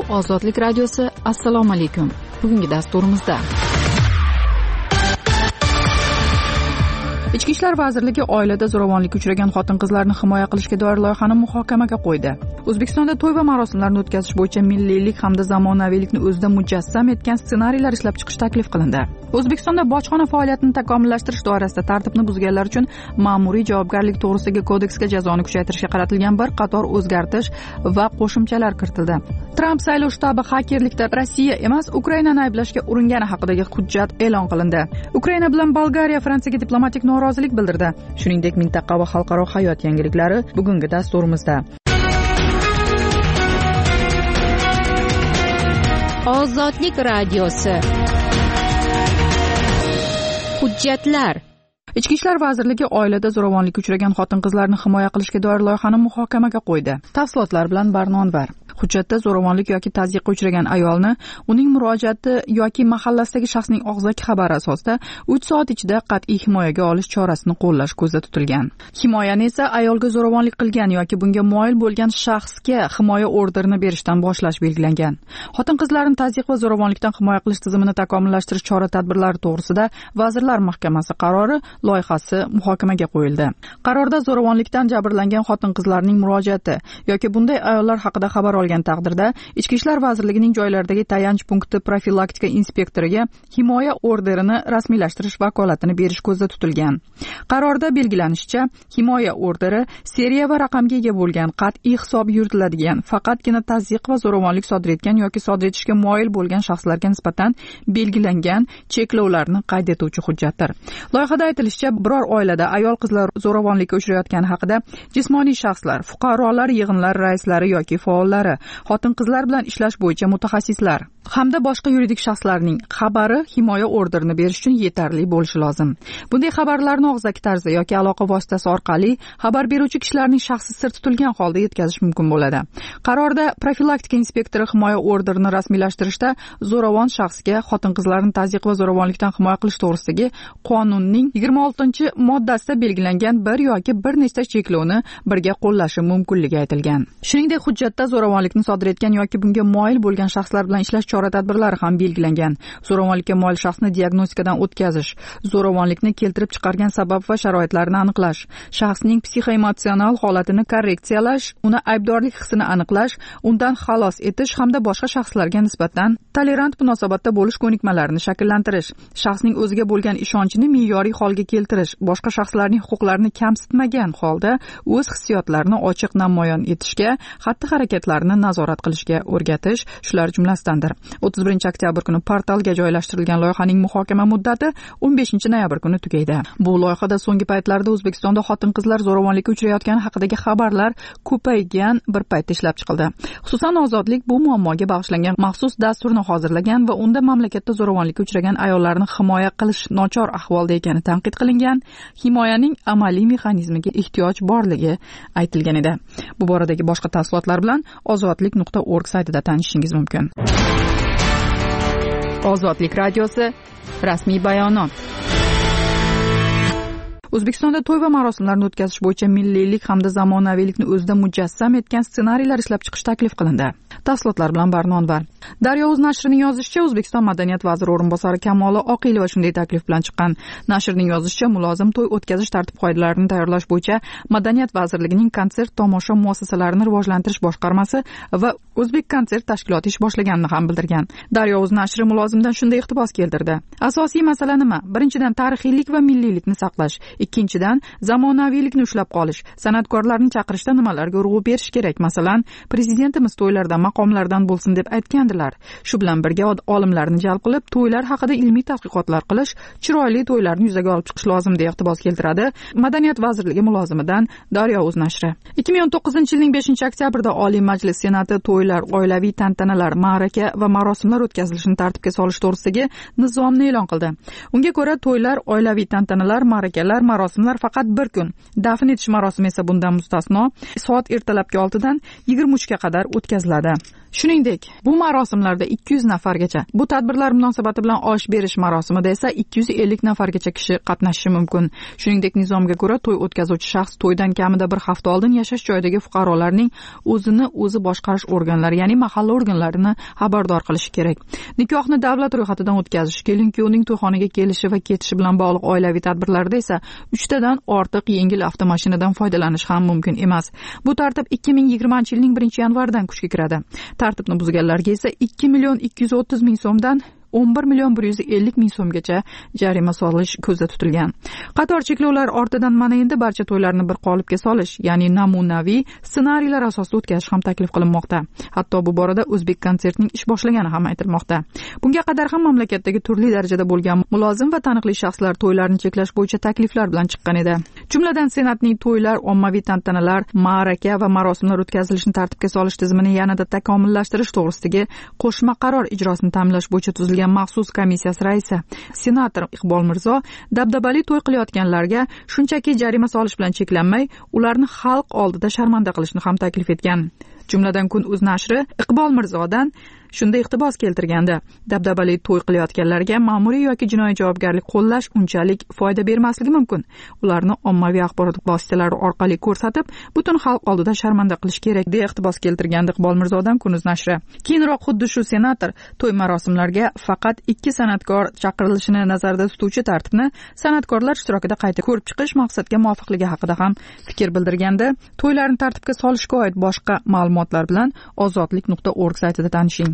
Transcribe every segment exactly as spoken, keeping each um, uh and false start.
Ozodlik radiosi. Assalomu alaykum. Bugungi dasturimizda Ichki ishlar vazirligi oilada zo'ravonlikka uchragan xotin-qizlarni himoya qilishga doir loyihani muhokamaga qo'ydi. O'zbekistonda to'y va marosimlarni o'tkazish bo'yicha milliylik hamda zamonaviylikni o'zida mujassam etgan ssenariylar ishlab chiqish taklif qilindi. O'zbekistonda bojxona faoliyatini takomillashtirish doirasida tartibni buzganlar uchun ma'muriy javobgarlik to'g'risidagi kodeksga jazoni kuchaytirishga qaratilgan bir qator o'zgartish va qo'shimchalar kiritildi. Tramp saylov shtabi xakerlikda Rossiya emas, Ukrainani ayblashga uringani haqidagi hujjat e'lon qilindi. Ukraina bilan Bolgariya Fransiyaga diplomatik norozilik bildirdi. Shuningdek, mintaqa va xalqaro hayot yangiliklari bugungi dasturimizda. Ozodlik radiosi. Hujjatlar. Ichki ishlar vazirligi oilada zo'ravonlikka uchragan xotin-qizlarni himoya qilishga doir loyihani muhokamaga qo'ydi. Tafsilotlar bilan Barnonvar. Hujjatda zo'ravonlik yoki tazyiqqa uchragan ayolni uning murojaati yoki mahallasidagi shaxsning og'zaki xabari asosida uch soat ichida qat'iy himoyaga olish chorasini qo'llash ko'zda tutilgan. Himoyani esa ayolga zo'ravonlik qilgan yoki bunga moyil bo'lgan shaxsga himoya orderini berishdan boshlash belgilangan. Xotin-qizlarni tazyiq va zo'ravonlikdan himoya qilish tizimini takomillashtirish chora-tadbirlari to'g'risida Vazirlar Mahkamasi qarori loyihasi muhokamaga qo'yildi. Qarorda zo'ravonlikdan jabrlangan xotin-qizlarning murojaati yoki bunday ayollar haqida xabar olgan taqdirda Ichki ishlar vazirligining joylardagi tayanch punkti profilaktika inspektoriga himoya orderini rasmiylashtirish vakolatini berish ko'zda tutilgan. Qarorda belgilanishicha, himoya orderi seriya va raqamga ega bo'lgan, qat'iy hisob yuritiladigan, faqatgina tazyiq va zo'ravonlik sodir etgan yoki sodir etishga moyil bo'lgan shaxslarga nisbatan belgilangan cheklovlarni qayd etuvchi hujjatdir. Loyihada aytilishicha, biror oilada ayol-qizlar zo'ravonlikka uchrayotgani haqida jismoniy shaxslar, fuqarolar yig'inlari raislari yoki faollari, xotin-qizlar bilan ishlash bo'yicha mutaxassislar hamda boshqa yuridik shaxslarning xabari himoya orderini berish uchun yetarli bo'lishi lozim. Bunday xabarlarni og'zaki tarzda yoki aloqa vositasi orqali xabar beruvchi kishilarning shaxsi sir tutilgan holda yetkazish mumkin bo'ladi. Qarorda profilaktika inspektori himoya orderini rasmiylashtirishda zo'ravon shaxsga xotin-qizlarni tazyiq va zo'ravonlikdan himoya qilish to'g'risidagi qonunning yigirma oltinchi moddasida belgilangan bir yoki bir nechta cheklovni birga qo'llashi mumkinligi aytilgan. Shuningdek, hujjatda zo'ravonlikni sodir etgan yoki bunga moyil bo'lgan shaxslar bilan ishlash chora-tadbirlari ham belgilangan. Zo'ravonlikka moyil shaxsni diagnostikadan o'tkazish, zo'ravonlikni keltirib chiqargan sabab va sharoitlarini aniqlash, shaxsning psixoemotsional holatini korreksiyalash, uni aybdorlik hissini aniqlash, undan xalos etish hamda boshqa shaxslarga nisbatan tolerant munosabatda bo'lish ko'nikmalarini shakllantirish, shaxsning o'ziga bo'lgan ishonchini me'yoriy holga keltirish, boshqa shaxslarning huquqlarini kamsitmagan holda o'z hissiyotlarini ochiq namoyon etishga, xatti-harakatlarini nazorat qilishga o'rgatish shular jumlasidandir. o'ttiz birinchi oktyabr kuni portalga joylashtirilgan loyihaning muhokama muddati o'n beshinchi noyabr kuni tugaydi. Bu loyihada so'nggi paytlarda O'zbekistonda xotin-qizlar zo'ravonlikka uchrayotgani haqidagi xabarlar ko'paygan bir paytda ishlab chiqildi. Xususan, Ozodlik bu muammoga bag'ishlangan maxsus dasturni hozirlagan va unda mamlakatda zo'ravonlikka uchragan ayollarni himoya qilish nochor ahvolda ekani tanqid qilingan, himoyaning amaliy mexanizmiga ehtiyoj borligi aytilgan edi. Bu boradagi boshqa tafsilotlar bilan ozodlik nuqta org saytida tanishishingiz mumkin. Ozodlik radiosi. Rasmiy bayonot. O'zbekistonda to'y va marosimlarni o'tkazish bo'yicha milliylik hamda zamonaviylikni o'zida mujassam etgan ssenariylar ishlab chiqish taklif qilindi. Tafsilotlar bilan Barnonvar. Daryo.uz nashrining yozishicha, O'zbekiston madaniyat vaziri o'rinbosari Kamola Oqilova shunday taklif bilan chiqqan. Nashrning yozishicha, mulozim to'y o'tkazish tartib-qoidalarini tayyorlash bo'yicha Madaniyat vazirligining konsert tomosha muassasalarini rivojlantirish boshqarmasi va O'zbek konsert tashkiloti ish boshlaganini ham bildirgan. Daryo.uz nashri mulozimdan shunday iqtibos keltirdi. Asosiy masala nima? Birinchidan, tarixiylik va milliylikni saqlash. Ikkinchidan, zamonaviylikni ushlab qolish. San'atkorlarni chaqirishda nimalarga urg'u berish kerak? Masalan, prezidentimiz to'ylarda maqomlardan bo'lsin deb aytgandilar. Shu bilan birga olimlarni jalb qilib, to'ylar haqida ilmiy tadqiqotlar qilish, chiroyli to'ylarni yuzaga olib chiqish lozim deya iqtibos keltiradi Madaniyat vazirligi mulozimidan Daryo.uz nashri. ikki ming o'n to'qqizinchi yilning beshinchi oktyabrda Oliy Majlis Senati to'ylar, oilaviy tantanalar, ma'raka va marosimlar o'tkazilishini tartibga solish to'g'risidagi nizomni e'lon qildi. Unga ko'ra, to'ylar, oilaviy tantanalar, ma'rakalar, marosimlar faqat bir kun, dafn etish marosimi esa bundan mustasno, soat ertalabki oltidan yigirma uchga qadar o'tkaziladi. Shuningdek, bu marosimlarda ikki yuz nafargacha, bu tadbirlar munosabati bilan osh berish marosimida esa ikki yuz ellik nafargacha kishi qatnashishi mumkin. Shuningdek, nizomga ko'ra to'y o'tkazuvchi shaxs to'ydan kamida bir hafta oldin yashash joyidagi fuqarolarning o'zini o'zi boshqarish organlari, ya'ni mahalla organlarini xabardor qilishi kerak. Nikohni davlat ro'yxatidan o'tkazish, kelin-kuyovning to'yxonaga kelishi va ketishi bilan bog'liq oilaviy tadbirlarda esa uchtadan ortiq yengil avtomashinadan foydalanish ham mumkin emas. Bu tartib ikki ming yigirmanchi yilning birinchi yanvaridan kuchga kiradi. Tartibni buzganlarga esa ikki million ikki yuz o'ttiz ming so'mdan o'n bir million bir yuz ellik ming so'mgacha jarima solish ko'zda tutilgan. Qator cheklovlar ortidan mana endi barcha to'ylarni bir qolipga solish, ya'ni namunaviy ssenariylar asosida o'tkazish ham taklif qilinmoqda. Hatto bu borada O'zbek konsertning ish boshlagani ham aytilmoqda. Bunga qadar ham mamlakatdagi turli darajada bo'lgan mulozim va taniqli shaxslar to'ylarni cheklash bo'yicha takliflar bilan chiqqan edi. Jumladan Senatning to'ylar, ommaviy tantanalar, ma'raka va marosimlar o'tkazilishini tartibga solish tizimini yanada takomillashtirish to'g'risidagi qo'shma qaror ijrosini ta'minlash bo'yicha tuzilgan maxsus komissiyasi raisi senator Iqbol Mirzo dabdabali to'y qilayotganlarga shunchaki jarima solish bilan cheklanmay, ularni xalq oldida sharmanda qilishni ham taklif etgan. Jumladan Kun.uz nashri Iqbol Mirzodan shunda iqtibos keltirganda, dabdabali to'y qilayotganlarga ma'muriy yoki jinoiy javobgarlik qo'llash unchalik foyda bermasligi mumkin. Ularni ommaviy axborot vositalari orqali ko'rsatib, butun xalq oldida sharmanda qilish kerak, deya iqtibos keltirgandi Iqbol Mirzodan Kun.uz nashri. Keyinroq xuddi shu senator to'y marosimlariga faqat ikki san'atkor chaqirilishini nazarda tutuvchi tartibni san'atkorlar ishtirokida qayta ko'rib chiqish maqsadga muvofiqligi haqida ham fikr bildirganda, to'ylarni tartibga solishga oid boshqa ma'lumotlar bilan ozodlik nuqta org saytida tanishing.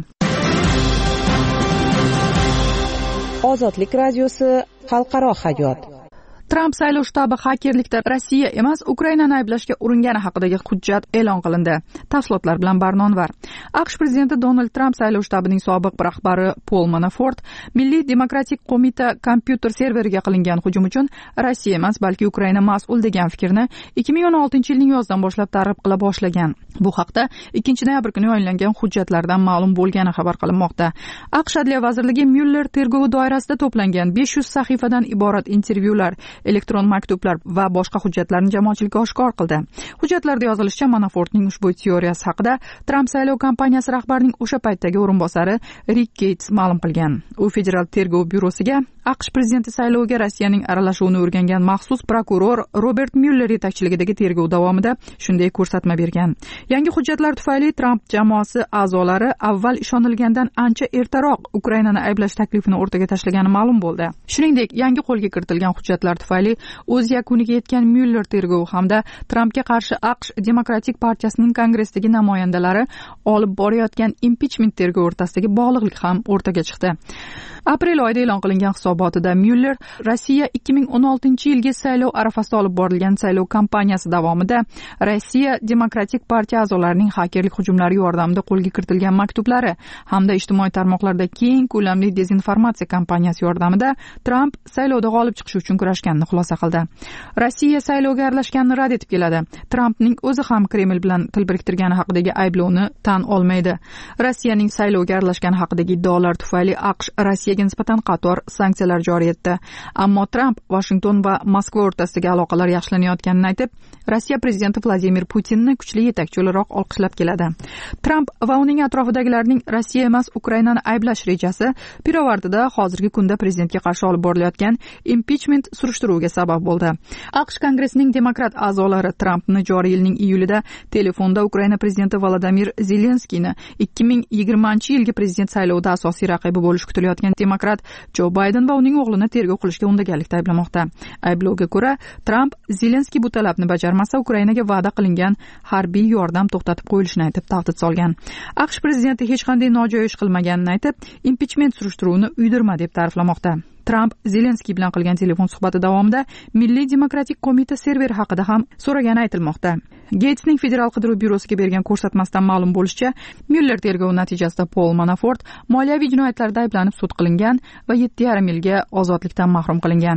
Ozodlik radiosi xalqaro hayot. Tramp saylov shtabi xakerlikda Rossiya emas, Ukrainani ayblashga uringani haqidagi hujjat e'lon qilindi. Tafsilotlar bilan Barnonvar. AQSh prezidenti Donald Tramp saylov shtabining sobiq rahbari Paul Manafort Milliy demokratik qo'mita kompyuter serveriga qilingan hujum uchun Rossiya emas, balki Ukraina mas'ul degan fikrni ikki ming o'n oltinchi yilning yozidan boshlab targ'ib qila boshlagan. Bu haqda ikkinchi noyabr kuni yayınlangan hujjatlardan ma'lum bo'lgani xabar qilinmoqda. AQSh Adliya vazirligi Mueller tergovi doirasida to'plangan besh yuz sahifadan iborat intervyular, elektron maktublar va boshqa hujjatlarni jamoatchilikka oshkor qildi. Hujjatlarda yozilishicha, Manafortning ushbu teoriyasi haqida Tramp saylov kampaniyasi rahbarining o'sha paytdagi o'rinbosari Rick Gates ma'lum qilgan. U federal tergov byurosiga AQSh prezidenti sayloviga Rossiyaning aralashuvini o'rgangan maxsus prokuror Robert Mueller yetakchiligidagi tergov davomida shunday ko'rsatma bergan. Yangi hujjatlar tufayli Tramp jamoasi a'zolari avval ishonilgandan ancha ertaroq Ukrainani ayblash taklifini o'rtaga tashlagani ma'lum bo'ldi. Shuningdek, yangi qo'lga kiritilgan hujjatlar tufayli o'z yakuniga yetgan Mueller tergovi hamda Trampga qarshi AQSh Demokratik partiyasining kongressdagi namoyandalari olib borayotgan impichment tergovi o'rtasidagi bog'liqlik ham o'rtaga chiqdi. Aprel oyida e'lon qilingan hisobotida Mueller Rossiya ikki ming o'n oltinchi yilgi saylov arafasida olib borilgan saylov kampaniyasi davomida Rossiya Demokratik partiya a'zolarining xakerlik hujumlari yordamida qo'lga kiritilgan maktublari hamda ijtimoiy tarmoqlarda keng ko'lamli dezinformatsiya kampaniyasi yordamida Tramp saylovda g'olib chiqish uchun kurashganini xulosa qildi. Rossiya saylovga aralashganini rad etib keladi. Trampning o'zi ham Kreml bilan til biriktirgani haqidagi ayblovni tan olmaydi. Rossiyaning saylovga aralashgani haqidagi iddaolar tufayli AQSh Rossiyaga nisbatan qator sanksiyalar joriy etdi. Ammo Tramp Washington va Moskva o'rtasidagi aloqalar yaxshilanayotganini aytib, Rossiya prezidenti Vladimir Putinni kuchli yetakchi o'laroq olqishlab keladi. Tramp va uning atrofidagilarning Rossiya emas, Ukrainani ayblash rejasi pirovardida hozirgi kunda prezidentga qarshi olib borilayotgan impichment surishtiruviga sabab bo'ldi. AQSh Kongressining demokrat a'zolari Trampni joriy yilning iyulida telefonda Ukraina prezidenti Volodymyr Zelenskiyni ikki ming yigirmanchi yilgi prezident saylovida asosiy raqibi bo'lish kutilayotgan demokrat Jo Bayden va uning o'g'lini tergov qilishga undagalikda ayblamoqda. Ayblovga ko'ra, Tramp Zelenskiy bu talabni bajarmasa, Ukrainaga va'da qilingan harbiy yordam to'xtatib qo'yilishini aytib tahdid solgan. AQSh prezidenti hech qanday nojo'ya ish qilmaganini aytib, impichment surishtiruvini uydirma deb ta'riflamoqda. Tramp Zelenskiy bilan qilgan telefon suhbati davomida Milliy demokratik qo'mita serveri haqida ham so'ragani aytilmoqda. Gatesning federal qidiruv byurosiga bergan ko'rsatmasidan ma'lum bo'lishicha, Mueller tergovi natijasida Paul Manafort moliyaviy jinoyatlarda ayblanib sud qilingan va yetti yarim yilga ozodlikdan mahrum qilingan.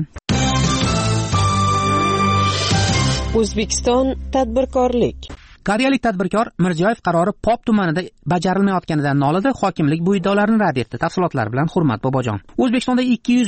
O'zbekiston tadbirkorlik. Koreyalik tadbirkor Mirziyoyev qarori Pop tumanida bajarilmayotganidan nolidi, hokimlik bu iddaolarni rad etdi. Tafsilotlar bilan Hurmat Bobojon. O'zbekistonda ikki yuz ming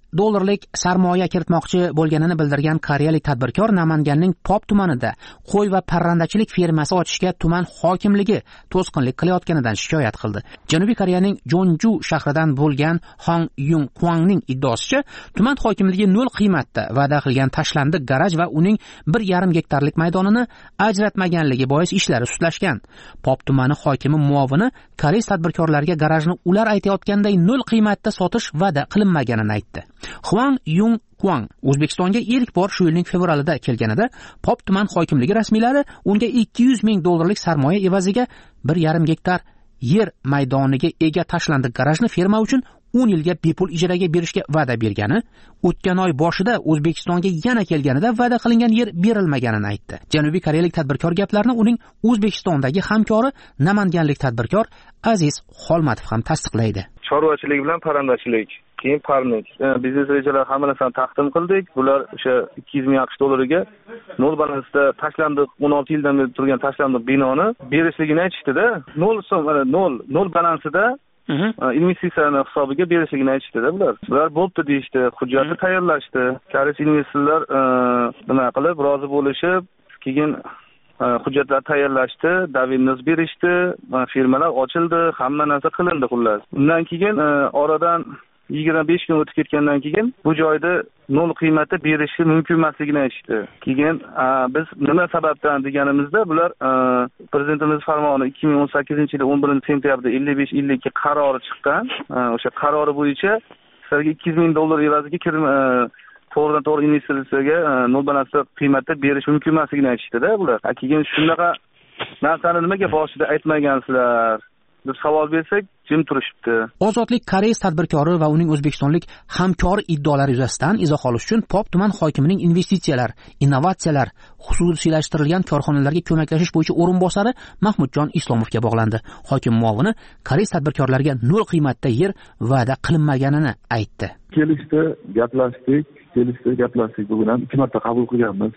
dollarlik sarmoya kiritmoqchi bo'lganini bildirgan koreyalik tadbirkor Namanganning Pop tumanida qo'y va parrandachilik fermasi ochishga tuman hokimligi to'sqinlik qilayotganidan shikoyat qildi. Janubiy Koreyaning Jonju shahridan bo'lgan Hong Yung Kwangning iddaosicha, tuman hokimligi nol qiymatda va'da qilgan tashlandiq garaj va uning bir yarim gektarlik maydonini ajratmaganligi bois ishlari sustlashgan. Pop tumani hokimi muovini koreys tadbirkorlarga garajni ular aytayotganday nol qiymatda sotish va'da qilinmaganini aytdi. Hwang Yung Kwang O'zbekistonga ilk bor shu yilning fevralida kelganida Pop tuman hokimligi rasmiylari unga ikki yuz ming dollarlik sarmoya evaziga bir yarim gektar yer maydoniga ega tashlandiq garajni ferma uchun o'n yilga bepul ijaraga berishga va'da bergani, o'tgan oy boshida O'zbekistonga yana kelganida va'da qilingan yer berilmaganini aytdi. Janubiy koreyalik tadbirkor gaplarini uning O'zbekistondagi hamkori Namanganlik tadbirkor Aziz Xolmatov ham tasdiqlaydi. Chorvachilik bilan parrandachilik, keyin parnik, biznes rejalar hamma narsani taqdim qildik. Bular o'sha ikki yuz ming aqsh dollariga nol balansda tashlandiq o'n olti yildan beri turgan tashlandiq binoni berishligini aytishdi-da. nol so'm, mana nol, nol balansida investitsiyaning hisobiga berishligini aytishdi-da bular. Bular bo'pti deyishdi, hujjatni tayyorlashdi. Koreys investorlar nima qilib rozi bo'lishib, keyin hujjatlar tayyorlashdi, davenniz berishdi, firmalar ochildi, hamma narsa qilindi xullas. Undan keyin oradan yigirma besh kun o'tib ketgandan keyin bu joyda nol qiymatda berishi mumkin emasligini aytishdi. Keyin biz nima sababdan deganimizda bular prezidentimiz farmoni ikki ming o'n sakkizinchi yil o'n birinchi sentyabrda ellik besh ellik ikki qarori chiqqan. O'sha qarori bo'yicha sizlarga ikki yuz ming dollar evaziga kirma to'g'ridan to'g'ri investitsiyaga nol balansda qiymatda berish mumkin emasligini aytishdi-da bular. Keyin shunaqa narsani nimaga boshida aytmagansizlar deb savol bersak, jim turishibdi. Ozodlik Koreys tadbirkori va uning o'zbekistonlik hamkori iddaolari yuzasidan izoh olish uchun Pop tuman hokimining investitsiyalar, innovatsiyalar, xususiylashtirilgan korxonalarga ko'maklashish bo'yicha o'rinbosari Mahmudjon Islomovga bog'landi. Hokim muovini Koreys tadbirkorlariga nol qiymatda yer va'da qilinmaganini aytdi. Kelishdi, gaplashdik, kelishdi, gaplashdik. Bugun ham ikki marta qabul qilganmiz.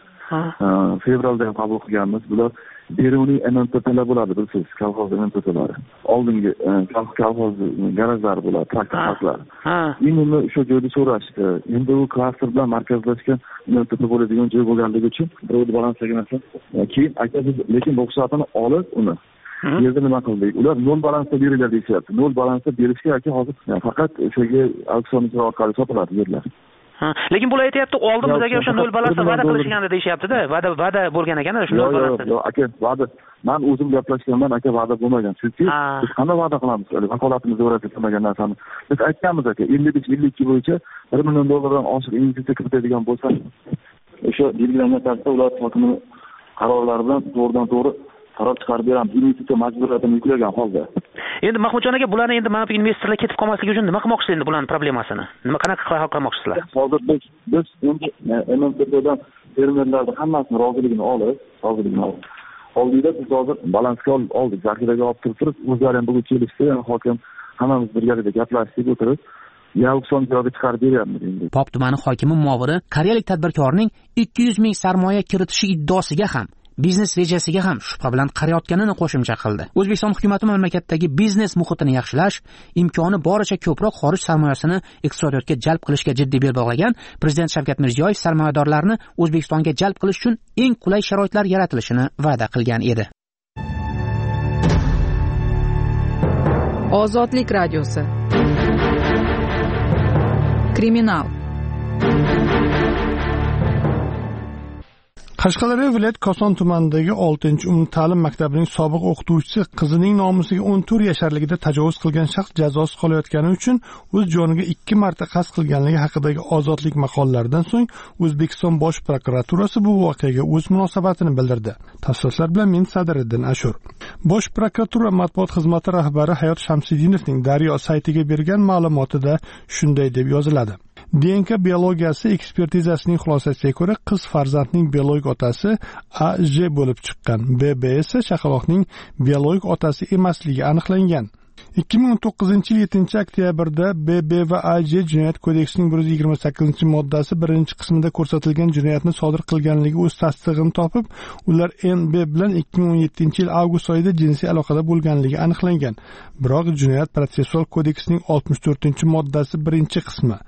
Fevralda ham qabul qilganmiz. Bular beruvning M M P T'lar bo'ladi, bilsiz, kolxoz M M P T'lari. Oldingi kolxoz garajlari bo'ladi, traktor parklari. Endi o'sha joyda so'rashdi. Endi u klaster bilan markazlashgan M M P T bo'ladigan joy bo'lganligi uchun birov balanslagan narsa. Keyin aka biz lekin ruxsatini olib uni yerda nima qildik? Ular nol balansda beriladi deyapti. Nol balansda berishga aka hozir faqat o'shaga auksion orqali sotiladi yerlar. Lekin bular aytayapti, oldimizga o'sha nol balansda va'da qilishganda deyapti-da, va'da va'da bo'lgan ekan o'sha nol balansda. Yo'q, aka, va'da. Men o'zim gaplashganman, aka, va'da bo'lmagan. Chunki biz qanday va'da qilamiz? Vakolatimizni o'rnatilmagan narsani. Biz aytganmiz aka, ellik besh ellik ikki bo'yicha bir million dollardan oshiq investitsiya kiritadigan bo'lsa, o'sha belgilangan tarzda ular hokimning qarorlari bilan to'g'ridan to'g'ri qaror chiqarib beramiz. Investitsiya majburiyatini yuklagan holda. Endi Mahmudjon aka, bularni endi mana bu investorlar ketib qolmasligi uchun nima qilmoqchisiz endi bularning problemasini? Nima qanaqa hal qilmoqchisizlar? Hozir biz biz endi M M P T'dan fermerlarning hammasini roziligini olib, roziligini olib. Oldida biz hozir balansga oldik, zaxiraga olib turib, o'zlari ham bugun kelishdi, hokim hammamiz birgalikda gaplashdik, o'tirib, ya auksion joyiga chiqarib beryapmiz endi. Pop tumani hokimi muovini koreyalik tadbirkorning ikki yuz ming sarmoya kiritishi iddaosiga ham biznes rejasiga ham shubha bilan qarayotganini qo'shimcha qildi. O'zbekiston hukumati mamlakatdagi biznes muhitini yaxshilash, imkoni boricha ko'proq xorij sarmoyasini iqtisodiyotga jalb qilishga jiddiy bel bog'lagan Prezident Shavkat Mirziyoyev sarmoyadorlarni O'zbekistonga jalb qilish uchun eng qulay sharoitlar yaratilishini va'da qilgan edi. Ozodlik radiosi. Kriminal. Qashqadaryo viloyat Koson tumanidagi oltinchi umumta'lim maktabining sobiq o'qituvchisi qizining nomusiga o'n to'rt yasharligida tajovuz qilgan shaxs jazosiz qolayotgani uchun o'z joniga ikki marta qasd qilganligi haqidagi ozodlik maqolalaridan so'ng O'zbekiston Bosh prokuraturasi bu voqeaga o'z munosabatini bildirdi. Tafsilotlar bilan men Sadiriddin Ashur. Bosh prokuratura matbuot xizmati rahbari Hayot Shamsiddinovning Daryo saytiga bergan ma'lumotida shunday deb yoziladi. D N K biologiyasi ekspertizasining xulosasiga ko'ra qiz farzandning biologik otasi A J bo'lib chiqqan. B B esa chaqaloqning biologik otasi emasligi aniqlangan. ikki ming o'n to'qqizinchi yil yettinchi oktyabrda B B va A J Jinoyat kodeksining bir yuz yigirma sakkizinchi moddasi birinchi qismida ko'rsatilgan jinoyatni sodir qilganligi o'z tasdig'ini topib, ular N B bilan ikki ming o'n yettinchi yil avgust oyida jinsiy aloqada bo'lganligi aniqlangan. Biroq Jinoyat protsessual kodeksining oltmish to'rtinchi moddasi birinchi qismi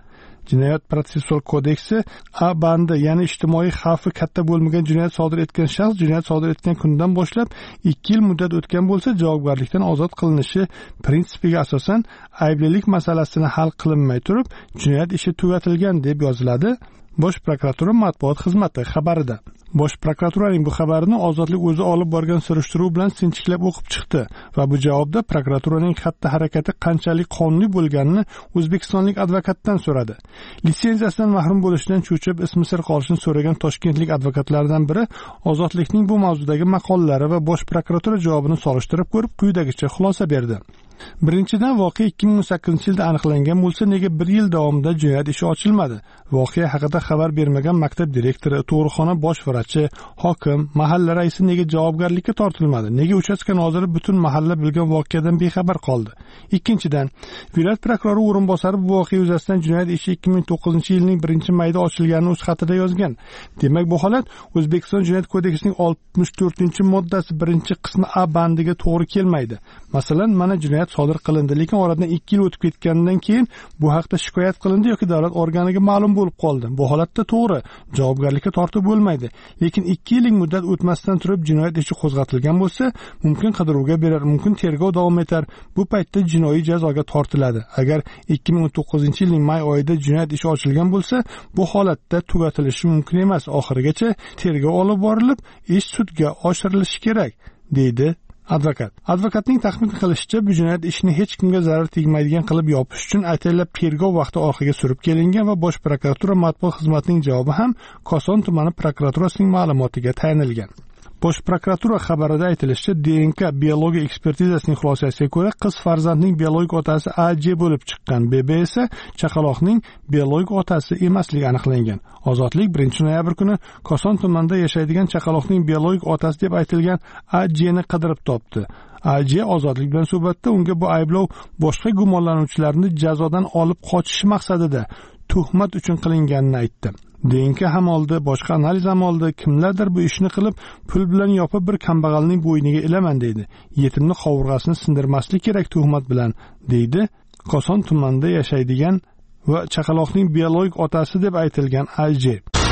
Jinoyat protsessual kodeksi A bandi, ya'ni ijtimoiy xavfi katta bo'lmagan jinoyat sodir etgan shaxs jinoyat sodir etgan kundan boshlab ikki yil muddat o'tgan bo'lsa javobgarlikdan ozod qilinishi prinsipiga asosan ayblilik masalasini hal qilinmay turib jinoyat ishi tugatilgan deb yoziladi Bosh prokuratura matbuot xizmati xabarida. Bosh prokuraturaning bu xabarini Ozodlik o'zi olib borgan surishtiruv bilan sinchiklab o'qib chiqdi va bu javobda prokuraturaning xatti-harakati qanchalik qonuniy bo'lganini o'zbekistonlik advokatdan so'radi. Litsenziyasidan mahrum bo'lishdan cho'chib ismi sir qolishini so'ragan toshkentlik advokatlardan biri Ozodlikning bu mavzudagi maqolalari va Bosh prokuratura javobini solishtirib ko'rib quyidagicha xulosa berdi. Birinchidan, voqea ikki ming o'n sakkizinchi yilda aniqlangan bo'lsa, nega bir yil davomida jinoyat ishi ochilmadi? Voqea haqida xabar bermagan maktab direktori, tug'ruqxona bosh vrachi, hokim, mahalla raisi nega javobgarlikka tortilmadi? Nega uchastka noziri butun mahalla bilgan voqeadan bexabar qoldi? Ikkinchidan, viloyat prokurori o'rinbosari bu voqea yuzasidan jinoyat ishi ikki ming to'qqizinchi yilning birinchi mayida ochilganini o'z xatida yozgan. Demak, bu holat O'zbekiston Jinoyat kodeksining oltmish to'rtinchi moddasi birinchi qismi A bandiga to'g'ri kelmaydi. Masalan, mana jinoyat sodir qilindi, lekin oradan ikki yil o'tib ketgandan keyin bu haqda shikoyat qilindi yoki davlat organiga ma'lum bo'lib qoldi. Bu holatda to'g'ri, javobgarlikka tortib bo'lmaydi. Lekin ikki yillik muddat o'tmasdan turib jinoyat ishi qo'zg'atilgan bo'lsa, mumkin qidiruvga berar, mumkin tergov davom etar. Bu paytda jinoiy jazoga tortiladi. Agar ikki ming o'n to'qqizinchi yilning may oyida jinoyat ishi ochilgan bo'lsa, bu holatda tugatilishi mumkin emas. Oxirigacha tergov olib borilib, ish sudga oshirilishi kerak, deydi advokat. Advokatning taxmin qilishicha, bu jinoyat ishini hech kimga zarar tegmaydigan qilib yopish uchun ataylab tergov vaqti orqaga surib kelingan va Bosh prokuratura matbuot xizmatining javobi ham Koson tumani prokuraturasining ma'lumotiga tayanilgan. Bosh prokuratura xabarida aytilishicha, D N K biologiya ekspertizasining xulosasiga ko'ra, qiz farzandning biologik otasi A J bo'lib chiqqan, B B esa chaqaloqning biologik otasi emasligi aniqlangan. Ozodlik birinchi noyabr kuni Koson tumanida yashaydigan chaqaloqning biologik otasi deb aytilgan A J ni qidirib topdi. A J Ozodlik bilan suhbatda unga bu ayblov boshqa gumonlanuvchilarni jazodan olib qochish maqsadida tuhmat uchun qilinganini aytdi. D N K ham oldi, boshqa analiz ham oldi. Kimlardir bu ishni qilib, pul bilan yopib bir kambag'alning bo'yniga ilaman deydi. Yetimni qovurg'asini sindirmaslik kerak tuhmat bilan, deydi Koson tumanida yashaydigan va chaqaloqning biologik otasi deb aytilgan A J.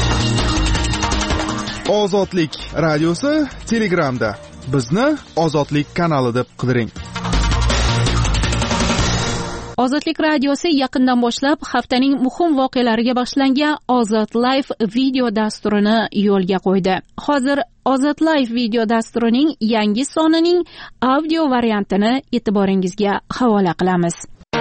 Ozodlik radiosi Telegramda. Bizni Ozodlik kanali deb qidiring. Ozodlik radiosi yaqindan boshlab haftaning muhim voqealariga bag'ishlangan Ozod Live video dasturini yo'lga qo'ydi. Hozir Ozod Live video dasturining yangi sonining audio variantini e'tiboringizga havola qilamiz.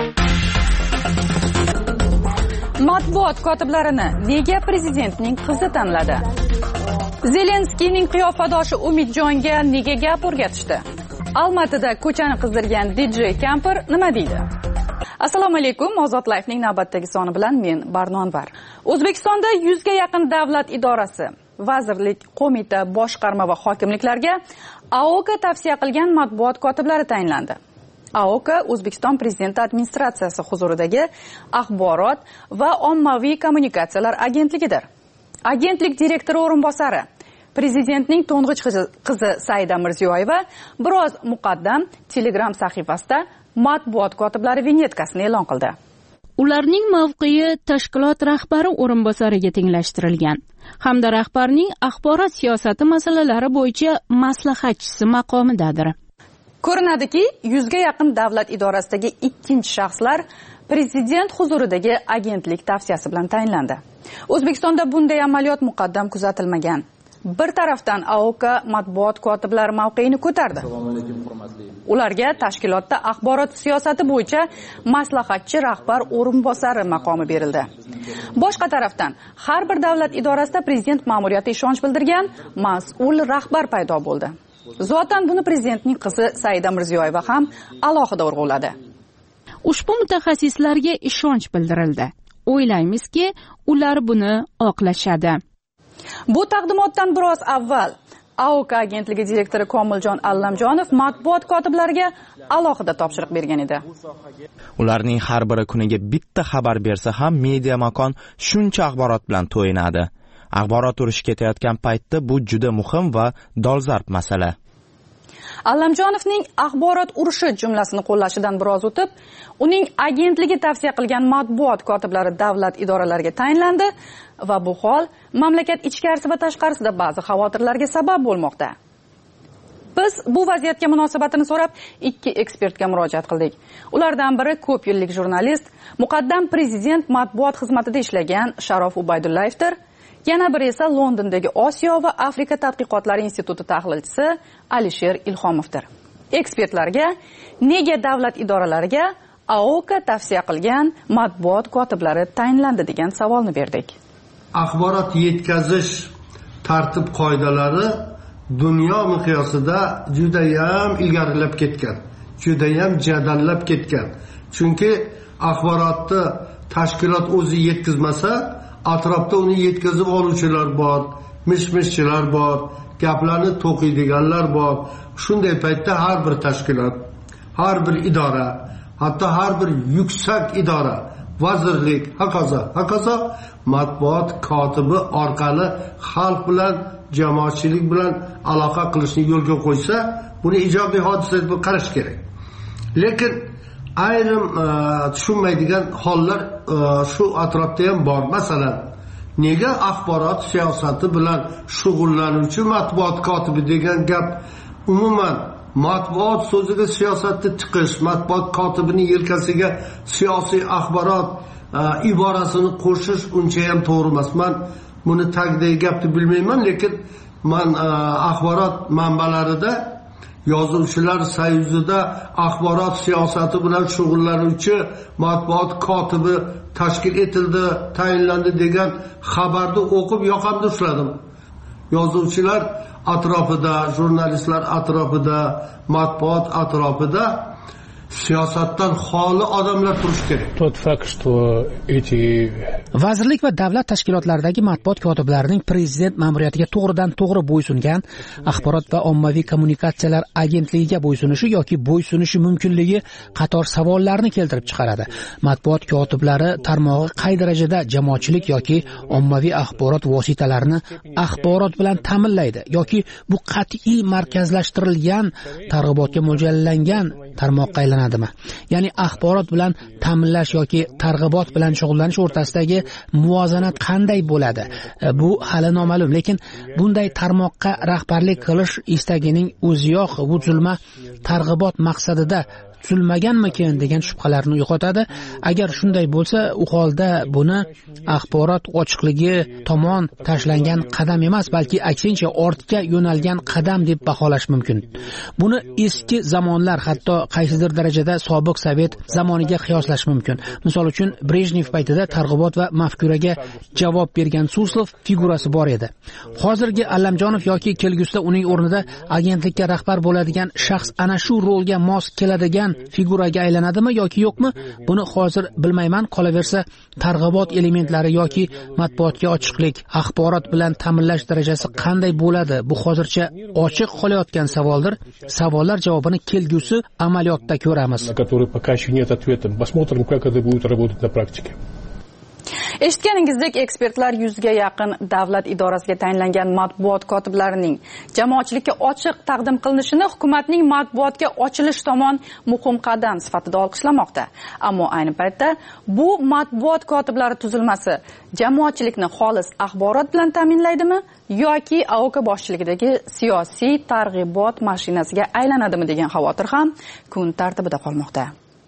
Matbuot kotiblarini nega prezidentning qizi tanladi? Zelenskiyning qiyofadoshi Umidjonga nega gap o'rgatishdi? Almatida ko'chani qizdirgan D J Camper nima deydi? Assalomu alaykum. Ozod Live'ning navbatdagi soni bilan men Barnonvar. O'zbekistonda yuzga yaqin davlat idorasi, vazirlik, qo'mita, boshqarma va hokimliklarga A O K tavsiya qilgan matbuot kotiblari tayinlandi. A O K O'zbekiston Prezidenti administratsiyasi huzuridagi axborot va ommaviy kommunikatsiyalar agentligidir. Agentlik direktori o'rinbosari Prezidentning to'ng'ich qizi Saida Mirziyoyeva biroz muqaddam Telegram sahifasida matbuot kotiblari vinyetkasini e'lon qildi. Ularning mavqeyi tashkilot rahbari o'rinbosariga tenglashtirilgan hamda rahbarning axborot siyosati masalalari bo'yicha maslahatchisi maqomidadir. Ko'rinadiki, yuzga yaqin davlat idorasidagi ikkinchi shaxslar Prezident huzuridagi agentlik tavsiyasi bilan tayinlandi. O'zbekistonda bunday amaliyot muqaddam kuzatilmagan. Bir tarafdan A O K matbuot kotiblari mavqeini ko'tardi. Ularga tashkilotda axborot siyosati bo'yicha maslahatchi rahbar o'rinbosari maqomi berildi. Boshqa tarafdan har bir davlat idorasida prezident ma'muriyati ishonch bildirgan mas'ul rahbar paydo bo'ldi. Zotan buni prezidentning qizi Saida Mirziyoyeva ham alohida urg'uladi. Ushbu mutaxassislarga ishonch bildirildi. O'ylaymizki, ular buni oqlashadi. Bu taqdimotdan biroz avval A O K agentligi direktori Komiljon Allamjonov matbuot kotiblariga alohida topshiriq bergan edi. Ularning har biri kuniga bitta xabar bersa ham media makon shuncha axborot bilan to'yinadi. Axborot urushi ketayotgan paytda bu juda muhim va dolzarb masala. Allamjonovning axborot urushi jumlasini qo'llashidan biroz o'tib, uning agentligi tavsiya qilgan matbuot kotiblari davlat idoralariga tayinlandi va bu hol mamlakat ichkarisi va tashqarisida ba'zi xavotirlarga sabab bo'lmoqda. Biz bu vaziyatga munosabatini so'rab ikki ekspertga murojaat qildik. Ulardan biri ko'p yillik jurnalist, muqaddam prezident matbuot xizmatida ishlagan Sharof Ubaydullayevdir. Yana biri esa Londondagi Osiyo va Afrika tadqiqotlari instituti tahlilchisi Alisher Ilhomovdir. Ekspertlarga nega davlat idoralariga A O K tavsiya qilgan matbuot kotiblari tayinlandi degan savolni berdik. Axborot yetkazish tartib qoidalari dunyo miqyosida juda ham ilgarilab ketgan, juda ham jadallab ketgan. Chunki axborotni tashkilot o'zi yetkazmasa, atrofda uni yetkazib oluvchilar bor, mish-mishchilar bor, gaplarni to'qiydiganlar bor. Shunday paytda har bir tashkilot, har bir idora, hatto har bir yuksak idora, vazirlik, hokazo, hokazo matbuot kotibi orqali xalq bilan, jamoatchilik bilan aloqa qilishni yo'lga qo'ysa, buni ijobiy hodisa deb qarash kerak. Lekin ayrim tushunmaydigan hollar shu atrofda ham bor. Masalan, nega axborot siyosati bilan shug'ullanuvchi matbuot kotibi degan gap umuman matbuot so'ziga siyosatni tiqish, matbuot kotibini yelkasiga siyosiy axborot iborasini qo'shish uncha ham to'g'ri emas. Men buni tagdagi gapni bilmayman, lekin men axborot manbalarida yozuvchilar soyuzida axborot siyosati bilan shug'ullanuvchi matbuot kotibi tashkil etildi, tayinlandi degan xabarni o'qib yoqamda ushladim. Yozuvchilar atrofida, jurnalistlar atrofida, matbuot atrofida siyosatdan xoli odamlar turish kerak. Тот факт, что эти vazirlik va davlat tashkilotlaridagi matbuot kotiblarining prezident ma'muriyatiga to'g'ridan to'g'ri bo'ysungan axborot va ommaviy kommunikatsiyalar agentligiga bo'ysunishi yoki bo'ysunishi mumkinligi qator savollarni keltirib chiqaradi. Matbuot kotiblari tarmog'i qay darajada jamoatchilik yoki ommaviy axborot vositalarini axborot bilan ta'minlaydi yoki bu qat'iy markazlashtirilgan targ'ibotga mo'ljallangan tarmoqqa aylanadimi? Ya'ni axborot bilan ta'minlash yoki targ'ibot bilan shug'ullanish o'rtasidagi muvozanat qanday bo'ladi? Bu hali noma'lum, lekin bunday tarmoqqa rahbarlik qilish istagining o'ziyoq bu tuzilma targ'ibot maqsadida tuzilmaganmikin degan shubhalarni uyg'otadi. Agar shunday bo'lsa, u holda buni axborot ochiqligi tomon tashlangan qadam emas, balki aksincha ortga yo'nalgan qadam deb baholash mumkin. Buni eski zamonlar, hatto qaysidir darajada sobiq sovet zamoniga qiyoslash mumkin. Misol uchun, Brejnev paytida targ'ibot va mafkuraga javob bergan Suslov figurasi bor edi. Hozirgi Allamjonov yoki kelgusida uning o'rnida agentlikka rahbar bo'ladigan shaxs ana shu rolga mos keladigan figuraga aylanadimi yoki yo'qmi? Buni hozir bilmayman. Qolaversa, targ'ibot elementlari yoki matbuotga ochiqlik, axborot bilan ta'minlash darajasi qanday bo'ladi? Bu hozircha ochiq qolayotgan savoldir. Savollar javobini kelgusi amaliyotda ko'ramiz. Eshitganingizdek, ekspertlar yuzga yaqin davlat idorasiga tayinlangan matbuot kotiblarining jamoatchilikka ochiq taqdim qilinishini hukumatning matbuotga ochilish tomon muhim qadam sifatida olqishlamoqda. Ammo ayni paytda bu matbuot kotiblari tuzilmasi jamoatchilikni xolis axborot bilan ta'minlaydimi yoki A O K boshchiligidagi siyosiy targ'ibot mashinasiga aylanadimi degan xavotir ham kun tartibida qolmoqda.